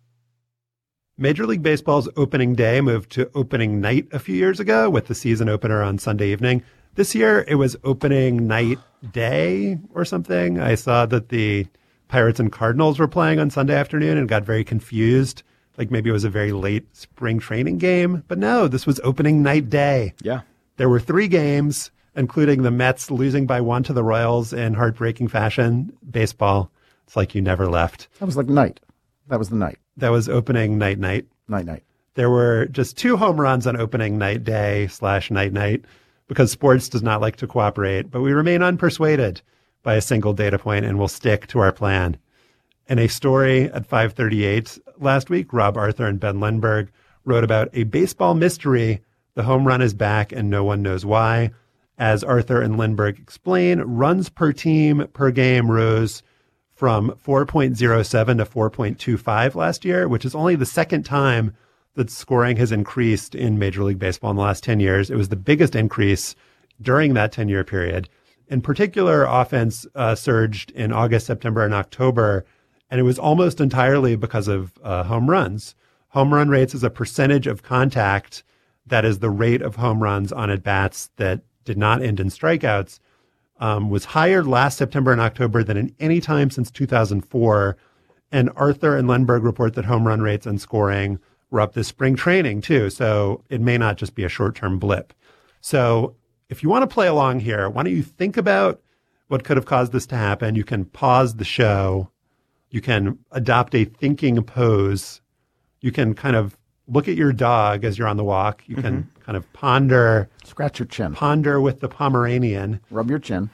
Major League Baseball's opening day moved to opening night a few years ago with the season opener on Sunday evening. This year, it was opening night day or something. I saw that the Pirates and Cardinals were playing on Sunday afternoon and got very confused. Like maybe it was a very late spring training game. But no, this was opening night day. Yeah. There were three games, including the Mets losing by one to the Royals in heartbreaking fashion. Baseball, it's like you never left. That was like night. That was the night. That was opening night night. Night night. There were just two home runs on opening night day slash night night because sports does not like to cooperate. But we remain unpersuaded by a single data point and will stick to our plan. In a story at five thirty-eight last week, Rob Arthur and Ben Lindbergh wrote about a baseball mystery. The home run is back and no one knows why. As Arthur and Lindbergh explain, runs per team per game rose from four point oh seven to four point two five last year, which is only the second time that scoring has increased in Major League Baseball in the last ten years. It was the biggest increase during that ten-year period. In particular, offense uh, surged in August, September, and October, and it was almost entirely because of uh, home runs. Home run rates is a percentage of contact, that is the rate of home runs on at-bats that did not end in strikeouts, um, was higher last September and October than in any time since two thousand four. And Arthur and Lindbergh report that home run rates and scoring were up this spring training too. So it may not just be a short-term blip. So if you want to play along here, why don't you think about what could have caused this to happen? You can pause the show. You can adopt a thinking pose. You can kind of look at your dog as you're on the walk. You can mm-hmm. kind of ponder. Scratch your chin. Ponder with the Pomeranian. Rub your chin.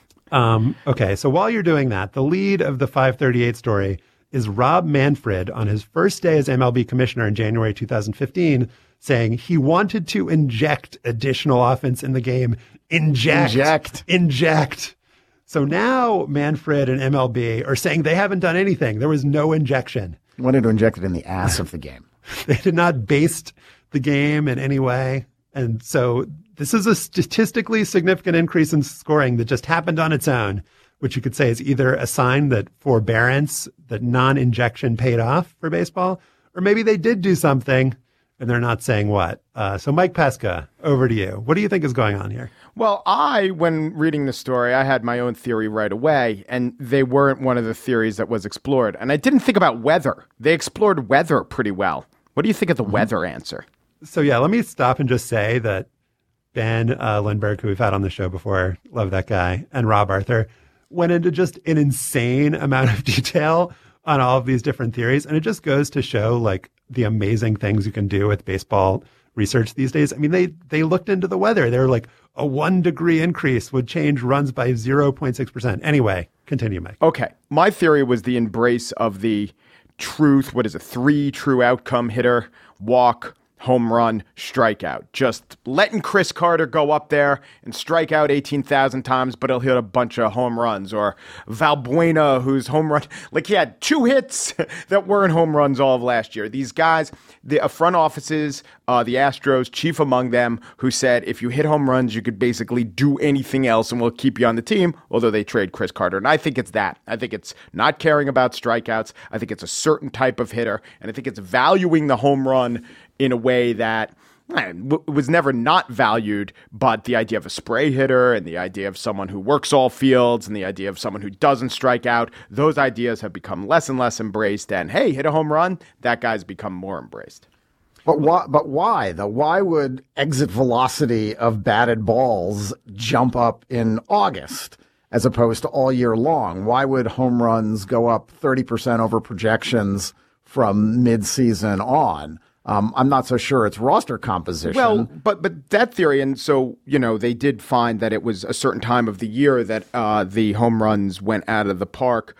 Um, okay, so while you're doing that, the lead of the five thirty-eight story is Rob Manfred on his first day as M L B commissioner in January two thousand fifteen, saying he wanted to inject additional offense in the game. Inject. Inject. Inject. So now Manfred and M L B are saying they haven't done anything. There was no injection. Wanted to inject it in the ass of the game. They did not baste the game in any way. And so this is a statistically significant increase in scoring that just happened on its own, which you could say is either a sign that forbearance, that non-injection paid off for baseball, or maybe they did do something and they're not saying what. Uh, so Mike Pesca, over to you. What do you think is going on here? Well, I, when reading the story, I had my own theory right away, and they weren't one of the theories that was explored. And I didn't think about weather. They explored weather pretty well. What do you think of the mm-hmm. weather answer? So, yeah, let me stop and just say that Ben uh, Lindbergh, who we've had on the show before, love that guy, and Rob Arthur, went into just an insane amount of detail on all of these different theories. And it just goes to show, like, the amazing things you can do with baseball research these days. I mean, they they looked into the weather. They were like, a one degree increase would change runs by zero point six percent. Anyway, continue, Mike. Okay. My theory was the embrace of the truth. What is a three true outcome hitter, walk, home run, strikeout. Just letting Chris Carter go up there and strike out eighteen thousand times, but he'll hit a bunch of home runs. Or Valbuena, whose home run, like he had two hits that weren't home runs all of last year. These guys, the uh, front offices, uh, the Astros, chief among them, who said if you hit home runs, you could basically do anything else and we'll keep you on the team, although they trade Chris Carter. And I think it's that. I think it's not caring about strikeouts. I think it's a certain type of hitter. And I think it's valuing the home run in a way that eh, w- was never not valued, but the idea of a spray hitter and the idea of someone who works all fields and the idea of someone who doesn't strike out, those ideas have become less and less embraced. And hey, hit a home run, that guy's become more embraced. But why, but why, though? Why would exit velocity of batted balls jump up in August as opposed to all year long? Why would home runs go up thirty percent over projections from mid-season on? Um, I'm not so sure it's roster composition. Well, but but that theory, and so, you know, they did find that it was a certain time of the year that uh, the home runs went out of the park.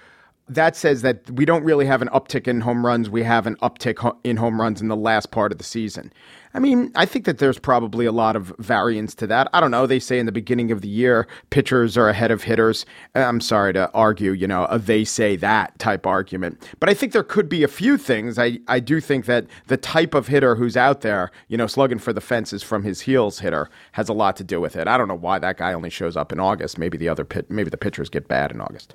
that says that we don't really have an uptick in home runs. We have an uptick ho- in home runs in the last part of the season. I mean, I think that there's probably a lot of variance to that. I don't know. They say in the beginning of the year, pitchers are ahead of hitters. I'm sorry to argue, you know, a they say that type argument. But I think there could be a few things. I, I do think that the type of hitter who's out there, you know, slugging for the fences from his heels hitter has a lot to do with it. I don't know why that guy only shows up in August. Maybe the other pit, maybe the pitchers get bad in August.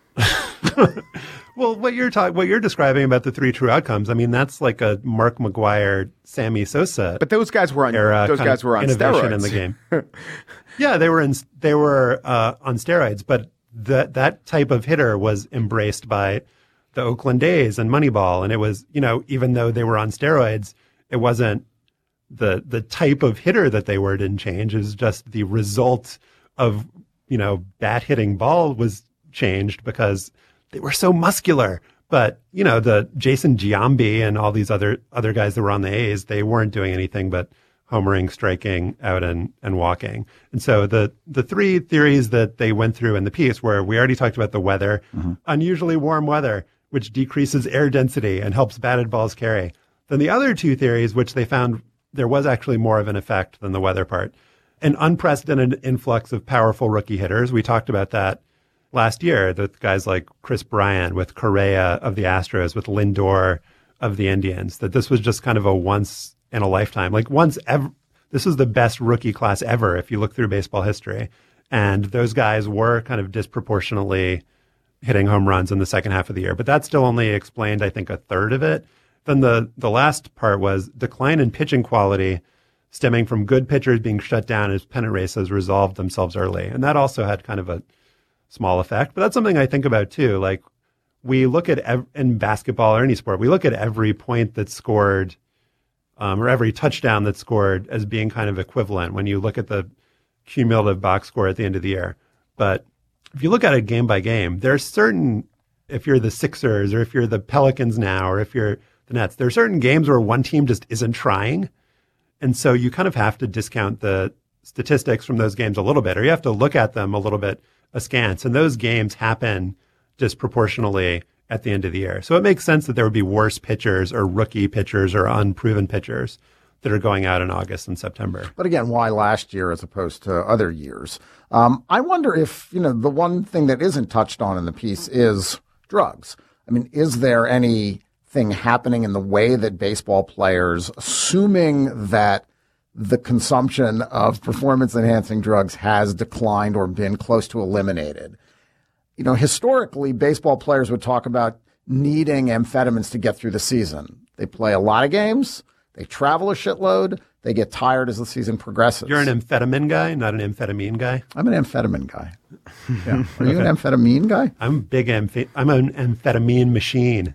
Well, what you're talking, what you're describing about the three true outcomes, I mean, that's like a Mark McGwire, Sammy Sosa. But those guys were on era those guys were on innovation steroids in the game. Yeah, they were in they were uh, on steroids, but that that type of hitter was embraced by the Oakland A's and Moneyball, and it was, you know, even though they were on steroids, it wasn't the the type of hitter that they were didn't change. It was just the result of, you know, bat hitting ball was changed because they were so muscular. But, you know, the Jason Giambi and all these other other guys that were on the A's, they weren't doing anything but homering, striking out and, and walking. And so the the three theories that they went through in the piece were, we already talked about the weather, mm-hmm. unusually warm weather, which decreases air density and helps batted balls carry. Then the other two theories, which they found there was actually more of an effect than the weather part, an unprecedented influx of powerful rookie hitters. We talked about that last year, with guys like Chris Bryant, with Correa of the Astros, with Lindor of the Indians, that this was just kind of a once in a lifetime, like once ever. This was the best rookie class ever if you look through baseball history. And those guys were kind of disproportionately hitting home runs in the second half of the year. But that still only explained, I think, a third of it. Then the, the last part was decline in pitching quality stemming from good pitchers being shut down as pennant races resolved themselves early. And that also had kind of a small effect. But that's something I think about too. Like, we look at ev- in basketball or any sport, we look at every point that's scored um, or every touchdown that's scored as being kind of equivalent when you look at the cumulative box score at the end of the year. But if you look at it game by game, there are certain, if you're the Sixers or if you're the Pelicans now or if you're the Nets, there are certain games where one team just isn't trying. And so you kind of have to discount the statistics from those games a little bit, or you have to look at them a little bit askance. And those games happen disproportionately at the end of the year. So it makes sense that there would be worse pitchers or rookie pitchers or unproven pitchers that are going out in August and September. But again, why last year as opposed to other years? Um, I wonder if, you know, the one thing that isn't touched on in the piece is drugs. I mean, is there anything happening in the way that baseball players, assuming that the consumption of performance-enhancing drugs has declined or been close to eliminated? You know, historically, baseball players would talk about needing amphetamines to get through the season. They play a lot of games. They travel a shitload. They get tired as the season progresses. You're an amphetamine guy, not an amphetamine guy? I'm an amphetamine guy. Yeah. Are you an amphetamine guy? I'm big amph- I'm an amphetamine machine.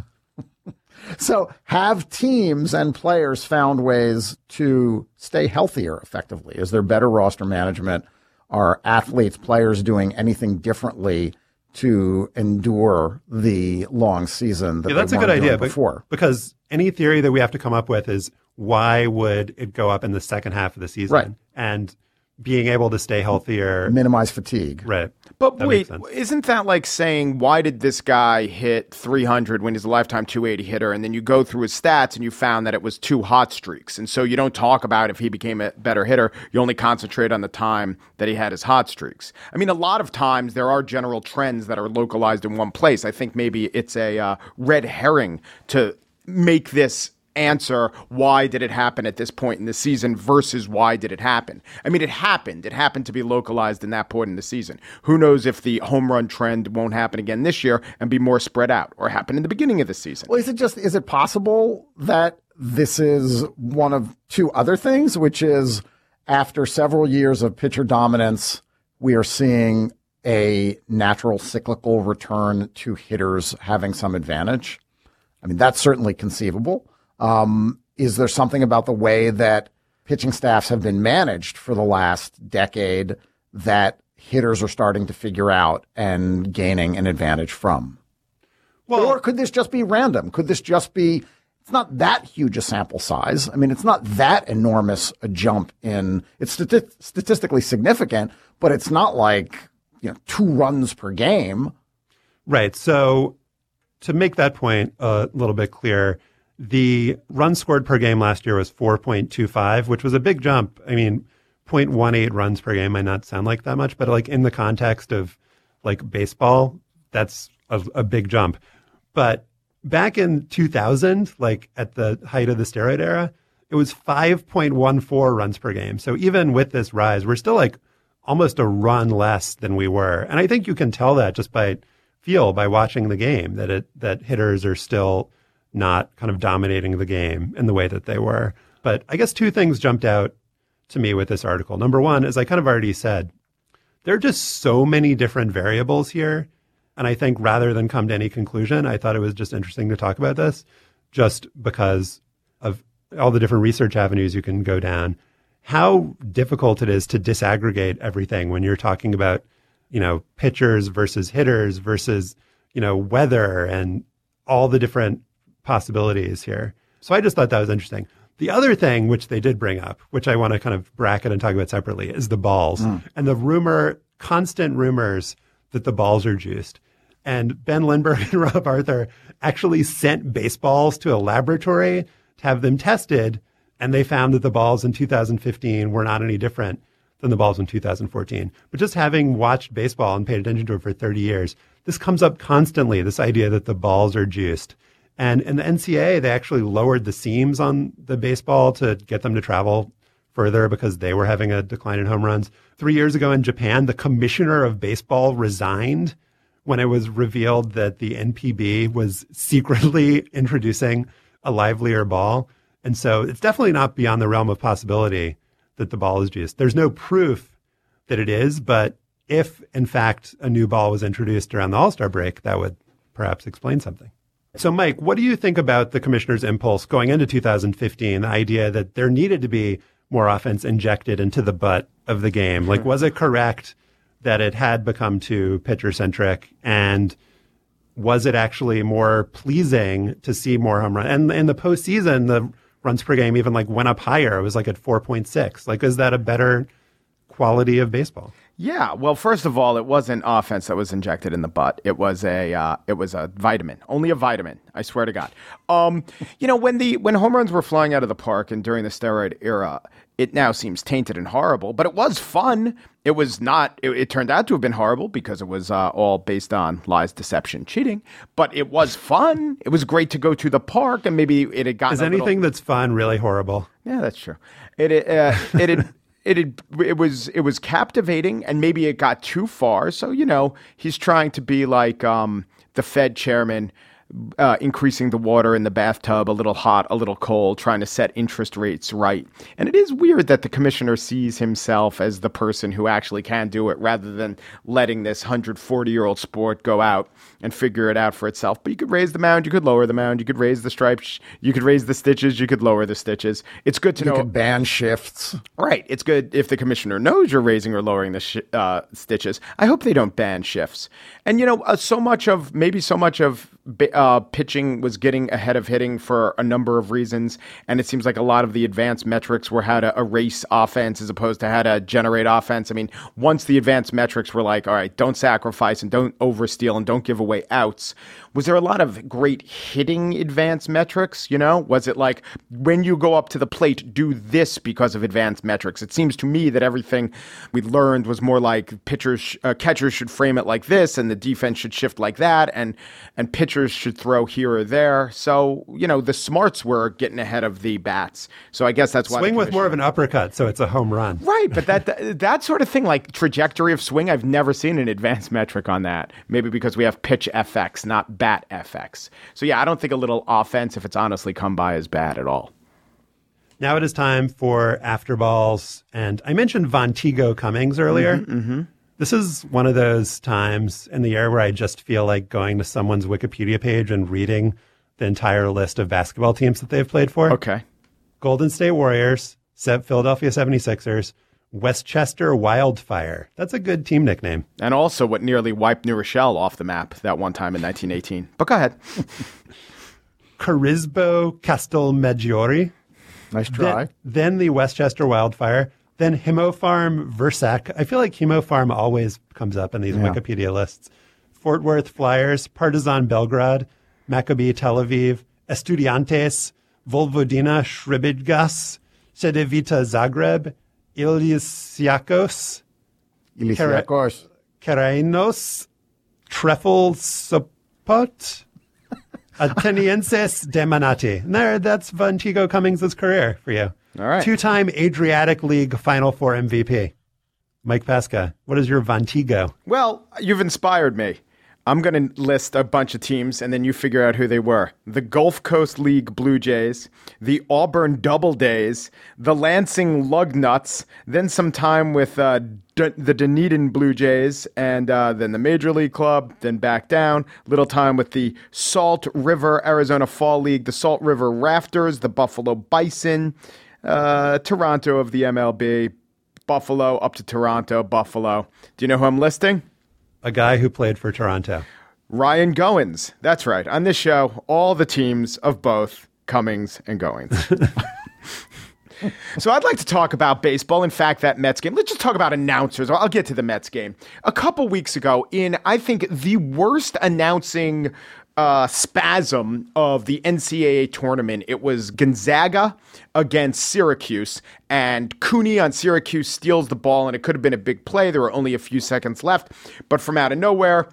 So have teams and players found ways to stay healthier effectively? Is there better roster management? Are athletes, players doing anything differently to endure the long season that yeah, that's they a good idea before? Because any theory that we have to come up with is, why would it go up in the second half of the season? Right. And being able to stay healthier. Minimize fatigue. Right. But that wait, isn't that like saying, why did this guy hit three hundred when he's a lifetime two eighty hitter? And then you go through his stats and you found that it was two hot streaks. And so you don't talk about if he became a better hitter. You only concentrate on the time that he had his hot streaks. I mean, a lot of times there are general trends that are localized in one place. I think maybe it's a uh, red herring to make this answer, why did it happen at this point in the season versus why did it happen? I mean, it happened. It happened to be localized in that point in the season. Who knows if the home run trend won't happen again this year and be more spread out, or happen in the beginning of the season? Well, is it just, is it possible that this is one of two other things, which is after several years of pitcher dominance, we are seeing a natural cyclical return to hitters having some advantage? I mean, that's certainly conceivable. Um, is there something about the way that pitching staffs have been managed for the last decade that hitters are starting to figure out and gaining an advantage from? Well, or could this just be random? Could this just be, it's not that huge a sample size. I mean, it's not that enormous a jump in, it's stati- statistically significant, but it's not like, you know, two runs per game. Right. So to make that point a little bit clear, the runs scored per game last year was four point two five, which was a big jump. I mean, zero point one eight runs per game might not sound like that much, but like in the context of like baseball, that's a, a big jump. But back in two thousand, like at the height of the steroid era, it was five point one four runs per game. So even with this rise, we're still like almost a run less than we were. And I think you can tell that just by feel by watching the game, that it that hitters are still not kind of dominating the game in the way that they were. But I guess two things jumped out to me with this article. Number one, as I kind of already said, there are just so many different variables here. And I think rather than come to any conclusion, I thought it was just interesting to talk about this just because of all the different research avenues you can go down, how difficult it is to disaggregate everything when you're talking about, you know, pitchers versus hitters versus, you know, weather and all the different possibilities here. So I just thought that was interesting. The other thing which they did bring up, which I want to kind of bracket and talk about separately, is the balls mm. and the rumor, constant rumors that the balls are juiced. And Ben Lindbergh and Rob Arthur actually sent baseballs to a laboratory to have them tested, and they found that the balls in two thousand fifteen were not any different than the balls in two thousand fourteen. But just having watched baseball and paid attention to it for thirty years, this comes up constantly, this idea that the balls are juiced. And in the N C double A, they actually lowered the seams on the baseball to get them to travel further because they were having a decline in home runs. Three years ago in Japan, the commissioner of baseball resigned when it was revealed that the N P B was secretly introducing a livelier ball. And so it's definitely not beyond the realm of possibility that the ball is juiced. There's no proof that it is, but if, in fact, a new ball was introduced around the All-Star break, that would perhaps explain something. So, Mike, what do you think about the commissioner's impulse going into two thousand fifteen, the idea that there needed to be more offense injected into the butt of the game? Like, was it correct that it had become too pitcher-centric, and was it actually more pleasing to see more home runs? And in the postseason, the runs per game even like went up higher. It was like at four point six. Like, is that a better quality of baseball? Yeah, well, first of all, it wasn't offense that was injected in the butt. It was a uh, it was a vitamin, only a vitamin. I swear to God. Um, you know, when the when home runs were flying out of the park and during the steroid era, it now seems tainted and horrible. But it was fun. It was not. It, it turned out to have been horrible because it was uh, all based on lies, deception, cheating. But it was fun. It was great to go to the park, and maybe it had gotten. Is anything little... that's fun really horrible? Yeah, that's true. It uh, it had. It, it it was it was captivating, and maybe it got too far. So, you know, he's trying to be like um, the Fed chairman, uh, increasing the water in the bathtub a little hot, a little cold, trying to set interest rates right. And it is weird that the commissioner sees himself as the person who actually can do it rather than letting this one hundred forty-year-old sport go out and figure it out for itself. But you could raise the mound, you could lower the mound, you could raise the stripes, you could raise the stitches, you could lower the stitches. It's good to you know. You could ban shifts. Right. It's good if the commissioner knows you're raising or lowering the sh- uh, stitches. I hope they don't ban shifts. And, you know, uh, so much of, maybe so much of uh, pitching was getting ahead of hitting for a number of reasons. And it seems like a lot of the advanced metrics were how to erase offense as opposed to how to generate offense. I mean, once the advanced metrics were like, all right, don't sacrifice and don't oversteal and don't give away outs. Was there a lot of great hitting advanced metrics? You know, was it like when you go up to the plate, do this because of advanced metrics? It seems to me that everything we learned was more like pitchers, uh, catchers should frame it like this, and the defense should shift like that, and and pitchers should throw here or there. So, you know, the smarts were getting ahead of the bats. So I guess that's why swing with more of an uppercut, so it's a home run. Right, but that, that that sort of thing, like trajectory of swing, I've never seen an advanced metric on that. Maybe because we have pitch F X, not bat F X. So yeah, I don't think a little offense, if it's honestly come by, is bad at all. Now it is time for After Balls. And I mentioned Vonteego Cummings earlier. Mm-hmm, mm-hmm. This is one of those times in the year where I just feel like going to someone's Wikipedia page and reading the entire list of basketball teams that they've played for. Okay. Golden State Warriors, Philadelphia seventy-sixers, Westchester Wildfire. That's a good team nickname. And also what nearly wiped New Rochelle off the map that one time in nineteen eighteen. But go ahead. Carisbo Castelmaggiore. Nice try. Then, then the Westchester Wildfire. Then Hemofarm Versac. I feel like Hemofarm always comes up in these yeah. Wikipedia lists. Fort Worth Flyers, Partizan Belgrade, Maccabi Tel Aviv, Estudiantes, Vojvodina Sribidgas, Cedevita Zagreb, Ilisiakos, Ilisiakos, Karainos, Trefl Sopot, Atenienses de Manati. And there, that's Vantigo Cummings' career for you. All right. Two-time Adriatic League Final Four M V P. Mike Pesca, what is your Vantigo? Well, you've inspired me. I'm going to list a bunch of teams, and then you figure out who they were. The Gulf Coast League Blue Jays, the Auburn Doubledays, the Lansing Lugnuts, then some time with uh, D- the Dunedin Blue Jays, and uh, then the Major League Club, then back down. Little time with the Salt River Arizona Fall League, the Salt River Rafters, the Buffalo Bison, uh, Toronto of the M L B, Buffalo up to Toronto, Buffalo. Do you know who I'm listing? A guy who played for Toronto. Ryan Goins. That's right. On this show, all the teams of both Cummings and Goins. So I'd like to talk about baseball. In fact, that Mets game. Let's just talk about announcers. I'll get to the Mets game. A couple weeks ago, in, I think, the worst announcing uh, spasm of the N C double A tournament, it was Gonzaga against Syracuse, and Cooney on Syracuse steals the ball, and it could have been a big play. There were only a few seconds left, but from out of nowhere,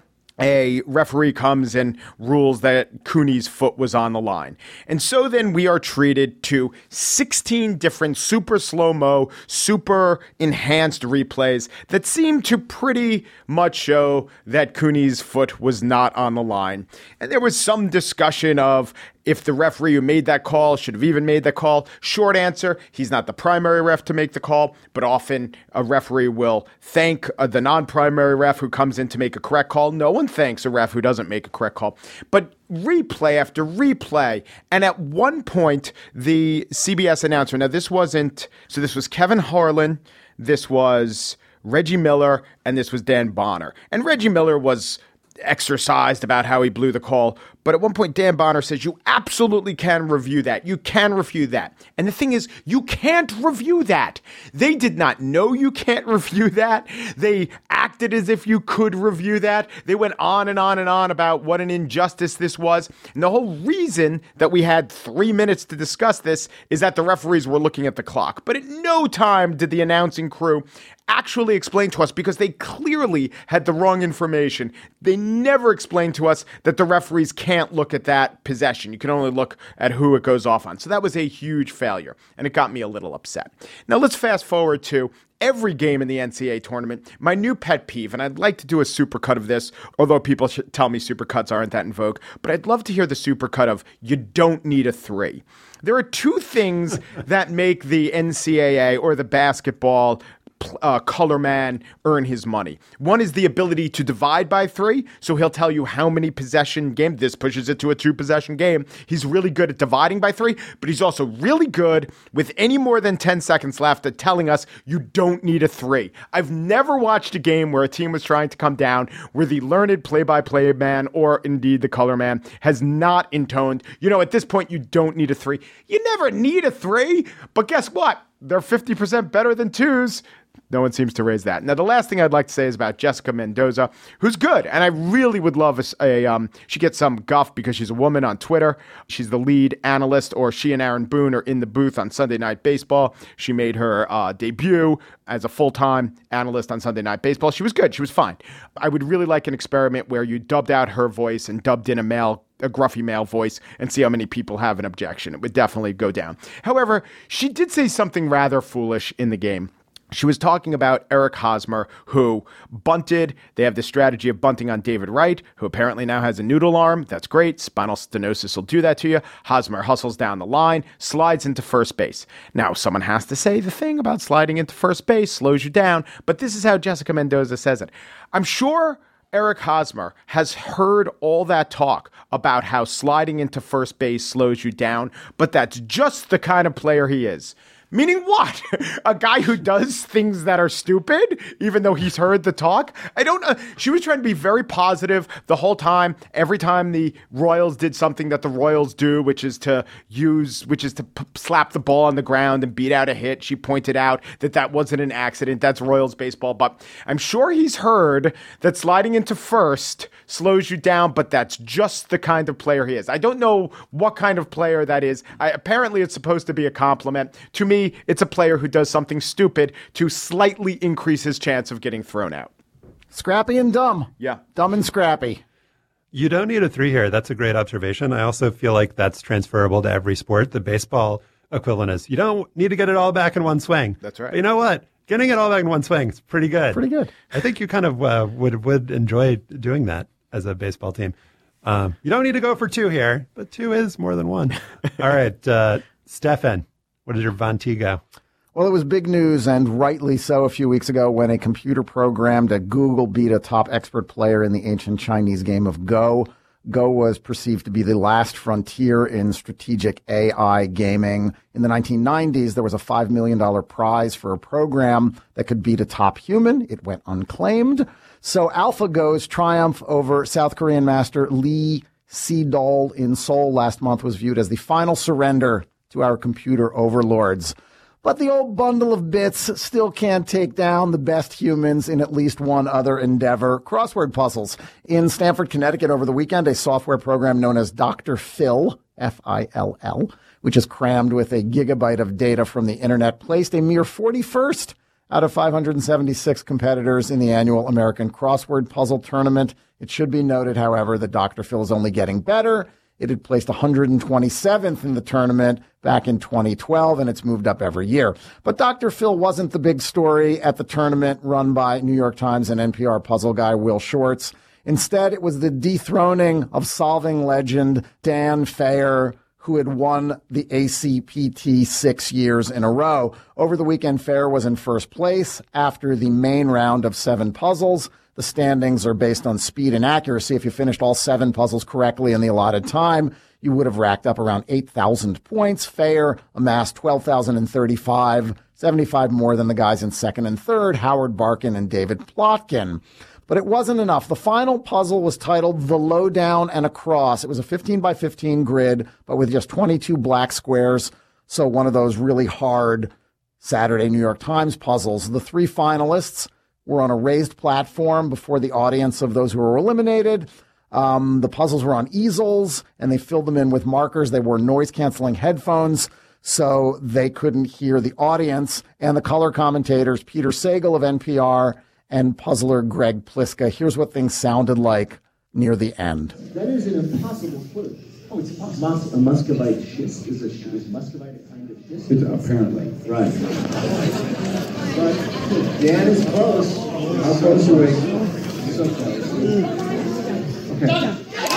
a referee comes and rules that Cooney's foot was on the line. And so then we are treated to sixteen different super slow-mo, super enhanced replays that seem to pretty much show that Cooney's foot was not on the line. And there was some discussion of if the referee who made that call should have even made that call. Short answer, he's not the primary ref to make the call, but often a referee will thank uh, the non-primary ref who comes in to make a correct call. No one thanks a ref who doesn't make a correct call. But replay after replay, and at one point, the C B S announcer, now this wasn't, so this was Kevin Harlan, this was Reggie Miller, and this was Dan Bonner. And Reggie Miller was exercised about how he blew the call. But at one point, Dan Bonner says, you absolutely can review that. You can review that. And the thing is, you can't review that. They did not know you can't review that. They acted as if you could review that. They went on and on and on about what an injustice this was. And the whole reason that we had three minutes to discuss this is that the referees were looking at the clock. But at no time did the announcing crew actually explain to us, because they clearly had the wrong information. They never explained to us that the referees can't look at that possession. You can only look at who it goes off on. So that was a huge failure, and it got me a little upset. Now let's fast forward to every game in the N C double A tournament. My new pet peeve, and I'd like to do a supercut of this, although people should tell me supercuts aren't that in vogue, but I'd love to hear the supercut of you don't need a three. There are two things that make the N C double A or the basketball Uh, color man earn his money. One is the ability to divide by three. So he'll tell you how many possession game. This pushes it to a two possession game. He's really good at dividing by three, but he's also really good with any more than ten seconds left at telling us you don't need a three. I've never watched a game where a team was trying to come down where the learned play-by-play man, or indeed the color man, has not intoned, you know, at this point you don't need a three. You never need a three, but guess what? They're fifty percent better than twos. No one seems to raise that. Now, the last thing I'd like to say is about Jessica Mendoza, who's good. And I really would love a, a um, she gets some guff because she's a woman on Twitter. She's the lead analyst, or she and Aaron Boone are in the booth on Sunday Night Baseball. She made her uh, debut as a full-time analyst on Sunday Night Baseball. She was good. She was fine. I would really like an experiment where you dubbed out her voice and dubbed in a male a gruffy male voice and see how many people have an objection. It would definitely go down. However, she did say something rather foolish in the game. She was talking about Eric Hosmer, who bunted. They have the strategy of bunting on David Wright, who apparently now has a noodle arm. That's great. Spinal stenosis will do that to you. Hosmer hustles down the line, slides into first base. Now, someone has to say the thing about sliding into first base slows you down, but this is how Jessica Mendoza says it. I'm sure Eric Hosmer has heard all that talk about how sliding into first base slows you down, but that's just the kind of player he is. Meaning what? A guy who does things that are stupid, even though he's heard the talk? I don't know. She was trying to be very positive the whole time. Every time the Royals did something that the Royals do, which is to use, which is to p- slap the ball on the ground and beat out a hit, she pointed out that that wasn't an accident. That's Royals baseball. But I'm sure he's heard that sliding into first slows you down, but that's just the kind of player he is. I don't know what kind of player that is. I, apparently, it's supposed to be a compliment. To me, it's a player who does something stupid to slightly increase his chance of getting thrown out. Scrappy and dumb. Yeah. Dumb and scrappy. You don't need a three here. That's a great observation. I also feel like that's transferable to every sport. The baseball equivalent is you don't need to get it all back in one swing. That's right. But you know what? Getting it all back in one swing is pretty good. Pretty good. I think you kind of uh, would would enjoy doing that as a baseball team. Um, you don't need to go for two here, but two is more than one. All right, uh, Stefan. What is your Vantigo? Well, it was big news, and rightly so, a few weeks ago when a computer programmed at Google beat a top expert player in the ancient Chinese game of Go. Go was perceived to be the last frontier in strategic A I gaming. In the nineteen nineties, there was a five million dollars prize for a program that could beat a top human. It went unclaimed. So AlphaGo's triumph over South Korean master Lee Sedol in Seoul last month was viewed as the final surrender to our computer overlords. But the old bundle of bits still can't take down the best humans in at least one other endeavor, crossword puzzles. In Stamford, Connecticut over the weekend, a software program known as Doctor Phil, F I L L, which is crammed with a gigabyte of data from the internet, placed a mere forty-first out of five hundred seventy-six competitors in the annual American Crossword Puzzle Tournament. It should be noted, however, that Doctor Phil is only getting better. It had placed one hundred twenty-seventh in the tournament back in twenty twelve, and it's moved up every year. But Doctor Phil wasn't the big story at the tournament run by New York Times and N P R puzzle guy Will Shortz. Instead, it was the dethroning of solving legend Dan Fayer, who had won the A C P T six years in a row. Over the weekend, Fayer was in first place after the main round of seven puzzles. The standings are based on speed and accuracy. If you finished all seven puzzles correctly in the allotted time, you would have racked up around eight thousand points. Fayer amassed twelve thousand thirty-five, seventy-five more than the guys in second and third, Howard Barkin and David Plotkin. But it wasn't enough. The final puzzle was titled The Lowdown and Across. It was a fifteen by fifteen grid, but with just twenty-two black squares. So one of those really hard Saturday New York Times puzzles. The three finalists were on a raised platform before the audience of those who were eliminated. Um, the puzzles were on easels, and they filled them in with markers. They wore noise-canceling headphones, so they couldn't hear the audience. And the color commentators, Peter Sagal of N P R and puzzler Greg Pliska. Here's what things sounded like near the end. That is an impossible clue. Oh, it's impossible. Mus- a muscovite schist is a schist. Is muscovite a kind of schist? It's apparently. Right. But Dan is close. How close are we? So close. Okay.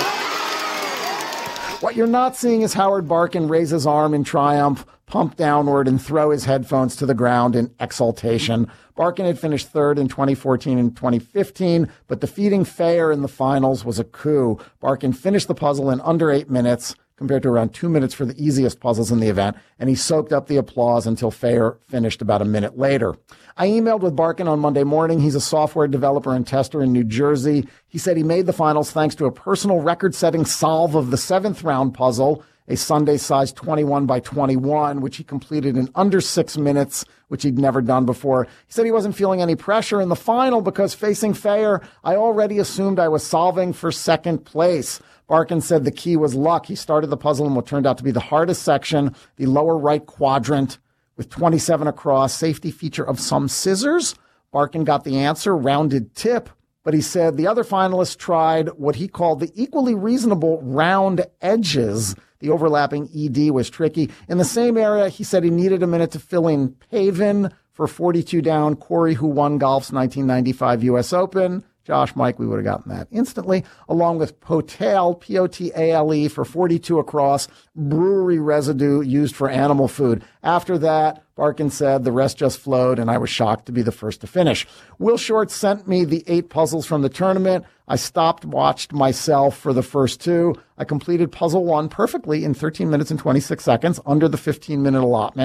What you're not seeing is Howard Barkin raise his arm in triumph, pump downward, and throw his headphones to the ground in exultation. Barkin had finished third in twenty fourteen and twenty fifteen, but defeating Fayer in the finals was a coup. Barkin finished the puzzle in under eight minutes, compared to around two minutes for the easiest puzzles in the event, and he soaked up the applause until Fayer finished about a minute later. I emailed with Barkin on Monday morning. He's a software developer and tester in New Jersey. He said he made the finals thanks to a personal record-setting solve of the seventh round puzzle, a Sunday-sized twenty-one by twenty-one, which he completed in under six minutes, which he'd never done before. He said he wasn't feeling any pressure in the final because facing Fayer, I already assumed I was solving for second place. Barkin said the key was luck. He started the puzzle in what turned out to be the hardest section, the lower right quadrant, with twenty-seven across, safety feature of some scissors. Barkin got the answer, rounded tip, but he said the other finalists tried what he called the equally reasonable round edges. The overlapping E D was tricky. In the same area, he said he needed a minute to fill in Pavin for forty-two down, Corey, who won golf's nineteen ninety-five U S Open. Josh, Mike, we would have gotten that instantly, along with Potale, P O T A L E, for forty-two across, brewery residue used for animal food. After that, Barkin said the rest just flowed, and I was shocked to be the first to finish. Will Short sent me the eight puzzles from the tournament. I stopped, watched myself for the first two. I completed puzzle one perfectly in thirteen minutes and twenty-six seconds, under the fifteen-minute allotment.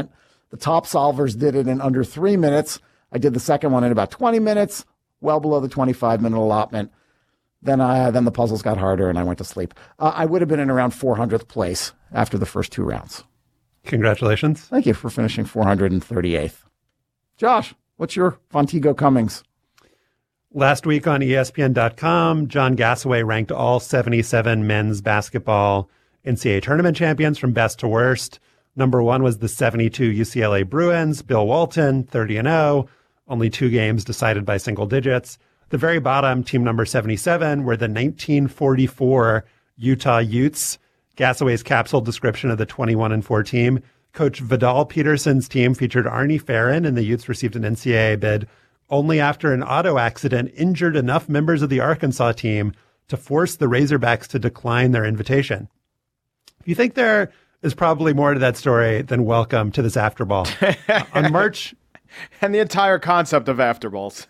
The top solvers did it in under three minutes. I did the second one in about twenty minutes, well below the twenty-five minute allotment. Then I, then the puzzles got harder and I went to sleep. Uh, I would have been in around four hundredth place after the first two rounds. Congratulations. Thank you for finishing four hundred thirty-eighth. Josh, what's your Fontego Cummings? Last week on E S P N dot com, John Gassaway ranked all seventy-seven men's basketball N C double A tournament champions from best to worst. Number one was the seventy-two U C L A Bruins, Bill Walton, thirty and oh, only two games decided by single digits. The very bottom, team number seventy-seven, were the nineteen forty-four Utah Utes. Gassaway's capsule description of the twenty-one and four team. Coach Vidal Peterson's team featured Arnie Farron, and the Utes received an N C double A bid only after an auto accident injured enough members of the Arkansas team to force the Razorbacks to decline their invitation. If you think there is probably more to that story than welcome to this afterball. On March... And the entire concept of afterballs.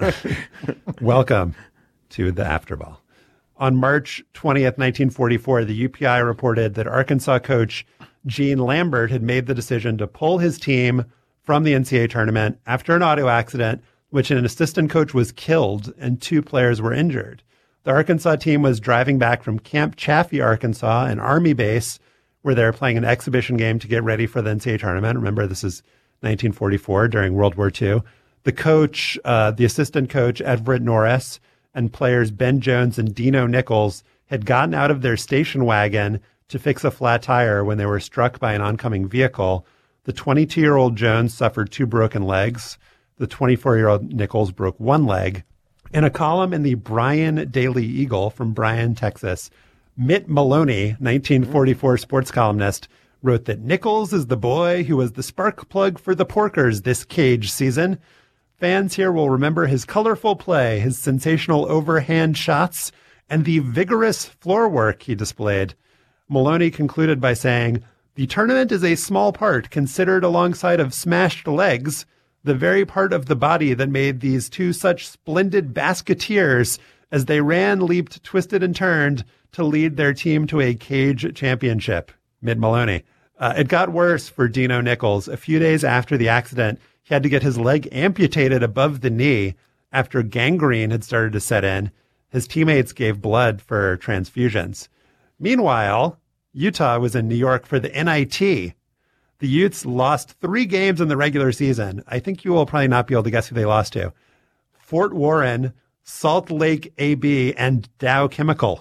Welcome to the afterball. On March twentieth, nineteen forty-four, the U P I reported that Arkansas coach Gene Lambert had made the decision to pull his team from the N C double A tournament after an auto accident, which an assistant coach was killed and two players were injured. The Arkansas team was driving back from Camp Chaffee, Arkansas, an Army base, where they were playing an exhibition game to get ready for the N C double A tournament. Remember, this is nineteen forty-four, during World War Two. The coach, uh, the assistant coach, Everett Norris, and players Ben Jones and Dino Nichols had gotten out of their station wagon to fix a flat tire when they were struck by an oncoming vehicle. The twenty-two-year-old Jones suffered two broken legs. The twenty-four-year-old Nichols broke one leg. In a column in the Bryan Daily Eagle from Bryan, Texas, Mitt Maloney, nineteen forty-four sports columnist, wrote that Nichols is the boy who was the spark plug for the Porkers this cage season. Fans here will remember his colorful play, his sensational overhand shots, and the vigorous floor work he displayed. Maloney concluded by saying, "The tournament is a small part considered alongside of smashed legs, the very part of the body that made these two such splendid basketeers as they ran, leaped, twisted, and turned to lead their team to a cage championship." Mitt Maloney. Uh, it got worse for Dino Nichols. A few days after the accident, he had to get his leg amputated above the knee after gangrene had started to set in. His teammates gave blood for transfusions. Meanwhile, Utah was in New York for the N I T. The Utes lost three games in the regular season. I think you will probably not be able to guess who they lost to. Fort Warren, Salt Lake A B, and Dow Chemical.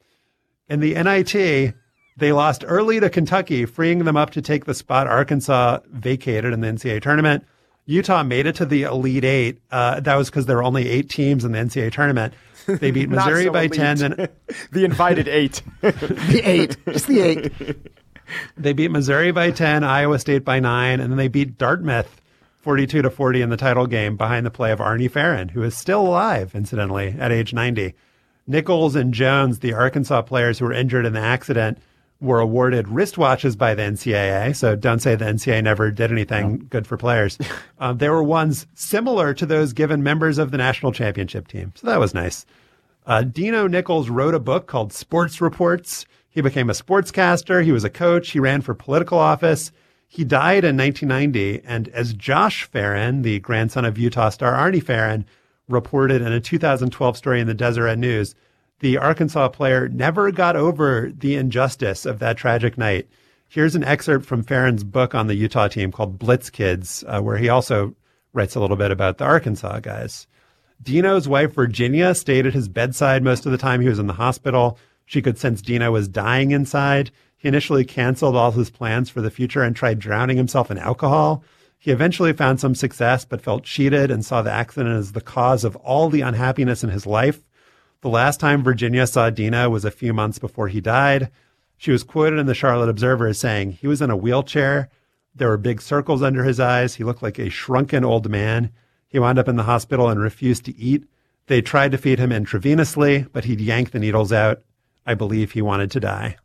In the N I T, they lost early to Kentucky, freeing them up to take the spot Arkansas vacated in the N C double A tournament. Utah made it to the Elite Eight. Uh, that was because there were only eight teams in the N C double A tournament. They beat Missouri so by elite. ten. And the invited eight. The eight. Just the eight. They beat Missouri by ten, Iowa State by nine, and then they beat Dartmouth forty-two to forty in the title game behind the play of Arnie Farron, who is still alive, incidentally, at age ninety. Nichols and Jones, the Arkansas players who were injured in the accident, were awarded wristwatches by the N C double A, so don't say the N C double A never did anything no. good for players. Um, there were ones similar to those given members of the national championship team, so that was nice. Uh, Dino Nichols wrote a book called Sports Reports. He became a sportscaster. He was a coach. He ran for political office. He died in nineteen ninety, and as Josh Farron, the grandson of Utah star Arnie Farron, reported in a two thousand twelve story in the Deseret News, the Arkansas player never got over the injustice of that tragic night. Here's an excerpt from Farron's book on the Utah team called Blitz Kids, uh, where he also writes a little bit about the Arkansas guys. Dino's wife, Virginia, stayed at his bedside most of the time he was in the hospital. She could sense Dino was dying inside. He initially canceled all his plans for the future and tried drowning himself in alcohol. He eventually found some success, but felt cheated and saw the accident as the cause of all the unhappiness in his life. The last time Virginia saw Dino was a few months before he died. She was quoted in the Charlotte Observer as saying, "He was in a wheelchair. There were big circles under his eyes. He looked like a shrunken old man. He wound up in the hospital and refused to eat. They tried to feed him intravenously, but he'd yank the needles out. I believe he wanted to die."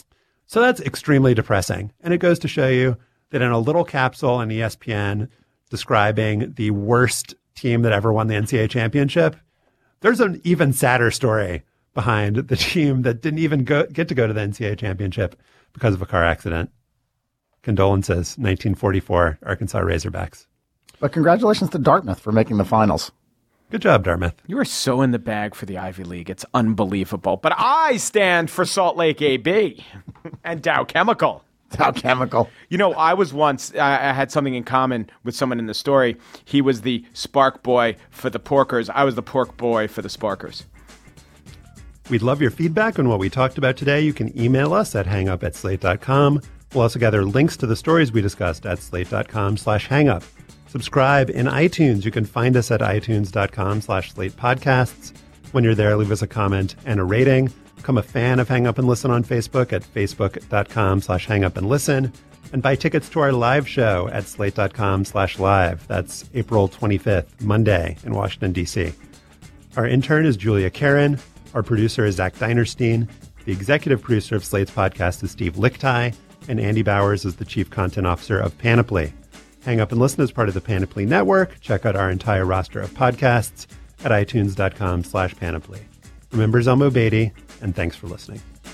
So that's extremely depressing. And it goes to show you that in a little capsule on E S P N describing the worst team that ever won the N C double A championship, there's an even sadder story behind the team that didn't even go, get to go to the N C double A championship because of a car accident. Condolences, nineteen forty-four Arkansas Razorbacks. But congratulations to Dartmouth for making the finals. Good job, Dartmouth. You are so in the bag for the Ivy League. It's unbelievable. But I stand for Salt Lake A B and Dow Chemical. Dow Chemical. You know, I was once, I, I had something in common with someone in the story. He was the spark boy for the Porkers. I was the pork boy for the Sparkers. We'd love your feedback on what we talked about today. You can email us at hangup at slate dot com. We'll also gather links to the stories we discussed at slate dot com slash hangup. Subscribe in iTunes. You can find us at itunes dot com slash slate podcasts. When you're there, leave us a comment and a rating. Become a fan of Hang Up and Listen on Facebook at facebook dot com slash hang up and listen. And buy tickets to our live show at slate dot com slash live. That's April twenty-fifth, Monday in Washington, D C. Our intern is Julia Karen. Our producer is Zach Dinerstein. The executive producer of Slate's podcast is Steve Lickteig. And Andy Bowers is the chief content officer of Panoply. Hang Up and Listen is part of the Panoply Network. Check out our entire roster of podcasts at itunes dot com slash panoply. Remember Zelmo Beatty, and thanks for listening.